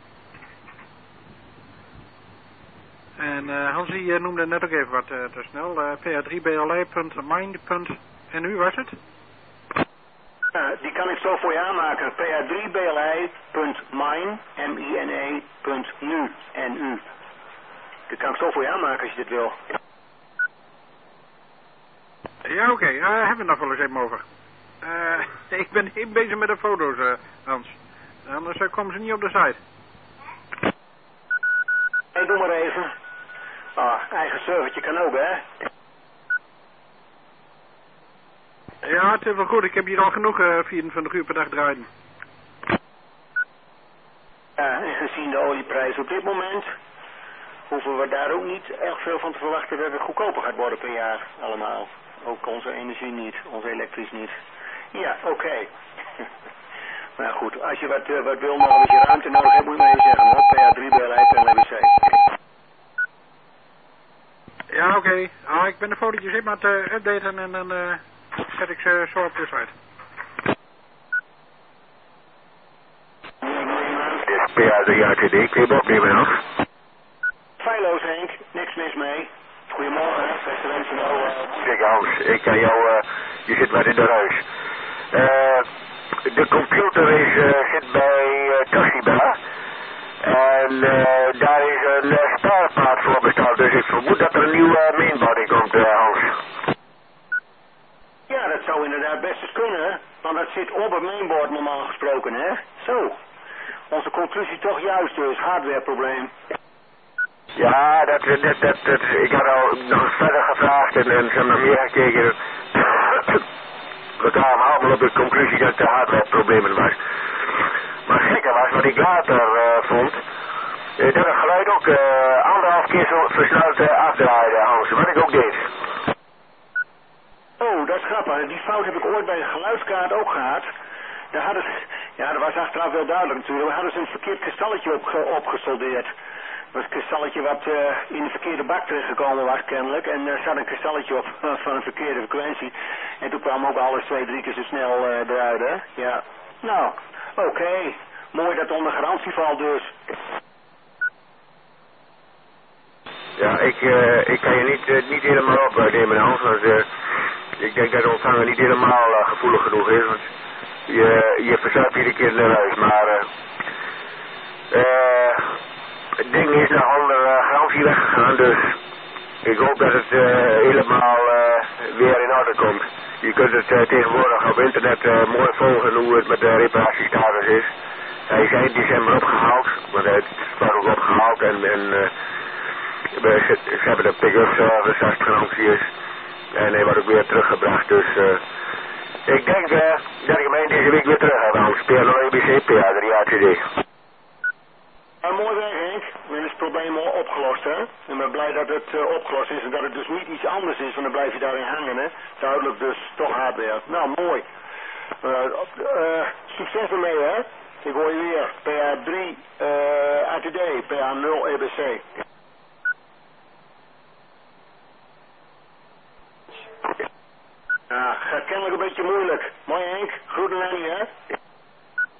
Speaker 11: En uh, Hansie uh, noemde net ook even wat uh, te snel. Uh, P A drie B L I punt mine punt n u was het?
Speaker 5: Ja, die kan ik zo voor je aanmaken. P A drie B L I punt mine, M I N E, punt nu, N U. Die kan ik zo voor je aanmaken als je dit wil.
Speaker 11: Ja, oké. Okay. Uh, hebben we het nog wel eens even over. Uh, ik ben even bezig met de foto's, uh, Hans. Anders uh, komen ze niet op de site.
Speaker 5: Hey, doe maar even. Ah, eigen servertje kan ook, hè?
Speaker 11: Ja, het is wel goed. Ik heb hier al genoeg uh, vierentwintig uur per dag draaien.
Speaker 5: Ja, en gezien de olieprijs op dit moment, hoeven we daar ook niet erg veel van te verwachten dat het goedkoper gaat worden per jaar, allemaal. Ook onze energie niet, onze elektrisch niet. Ja, oké. Okay. Maar goed, als je wat, uh, wat wil nog, als je ruimte nodig hebt, moet je maar even zeggen, hoor. P A drie B L I punt L B C.
Speaker 11: Ja, oké. Okay. Ah, ik ben de fotootjes even aan het uh, updaten en dan uh, zet ik ze zo op de site.
Speaker 18: Dit is P A drie A T D, kun je hem opnemen af?
Speaker 5: Feilloos, Henk. Niks mis mee. Goedemorgen, beste mensen. Nou, uh...
Speaker 18: Zeg Hans, ik kan jou, uh, je zit maar in de huis. Uh, de computer is, uh, zit bij uh, Toshiba. En uh, daar is een uh, spaarpaard voor besteld, dus ik vermoed dat er een nieuwe uh, mainbody komt, uh, Hans.
Speaker 5: Ja, dat zou inderdaad best eens kunnen, want dat zit op het mainboard normaal gesproken, hè? Zo. Onze conclusie toch juist dus, hardwareprobleem.
Speaker 18: Ja, dat, dat, dat, dat, ik had al nog verder gevraagd en, en ze hebben naar meer gekeken. We kwamen allemaal op de conclusie dat het de hardwareproblemen was. Maar gekker was wat ik later uh, vond, uh, dat het geluid ook uh, anderhalf keer zo versneld uh, afdraaide, Hans, wat ik ook deed.
Speaker 5: Oh, dat is grappig. Die fout heb ik ooit bij een geluidskaart ook gehad. Daar hadden ze, ja, dat was achteraf wel duidelijk natuurlijk. We hadden ze een verkeerd kristalletje op, opgesoldeerd. Dat was een kristalletje wat uh, in de verkeerde bak terechtgekomen was kennelijk. En er zat een kristalletje op uh, van een verkeerde frequentie. En toen kwam ook alles twee, drie keer zo snel uh, eruit, hè. Ja. Nou, oké. Okay. Mooi dat onder garantie valt dus.
Speaker 18: Ja, ik, uh, ik kan je niet, uh, niet helemaal opnemen, Hans. Want, uh, ik denk dat de ontvanger niet helemaal uh, gevoelig genoeg is. Want je, je verzuipt iedere keer naar huis. Maar uh, uh, het ding is nog onder uh, garantie weggegaan. Dus ik hoop dat het uh, helemaal uh, weer in orde komt. Je kunt het uh, tegenwoordig op internet uh, mooi volgen hoe het met de reparatiestatus is. Hij is eind december opgehaald. Maar het is ook opgehaald en... en uh, We, ze hebben de pick-up service als het garantie is. En hij wordt ook weer teruggebracht. Dus uh, ik denk uh, dat ik hem eind deze week weer terug heb. Anders P A nul E B C, P A drie A T D.
Speaker 5: Ja, mooi werk, Henk. Dan is het probleem al opgelost, hè. En ik ben blij dat het uh, opgelost is en dat het dus niet iets anders is. Want dan blijf je daarin hangen, hè. Duidelijk dus toch hardware. Nou, mooi. Uh, uh, succes ermee, hè. Ik hoor je weer. P A drie uh, A T D, P A nul E B C. Ja, gaat kennelijk een beetje moeilijk. Mooi Henk, groeten aan je, hè?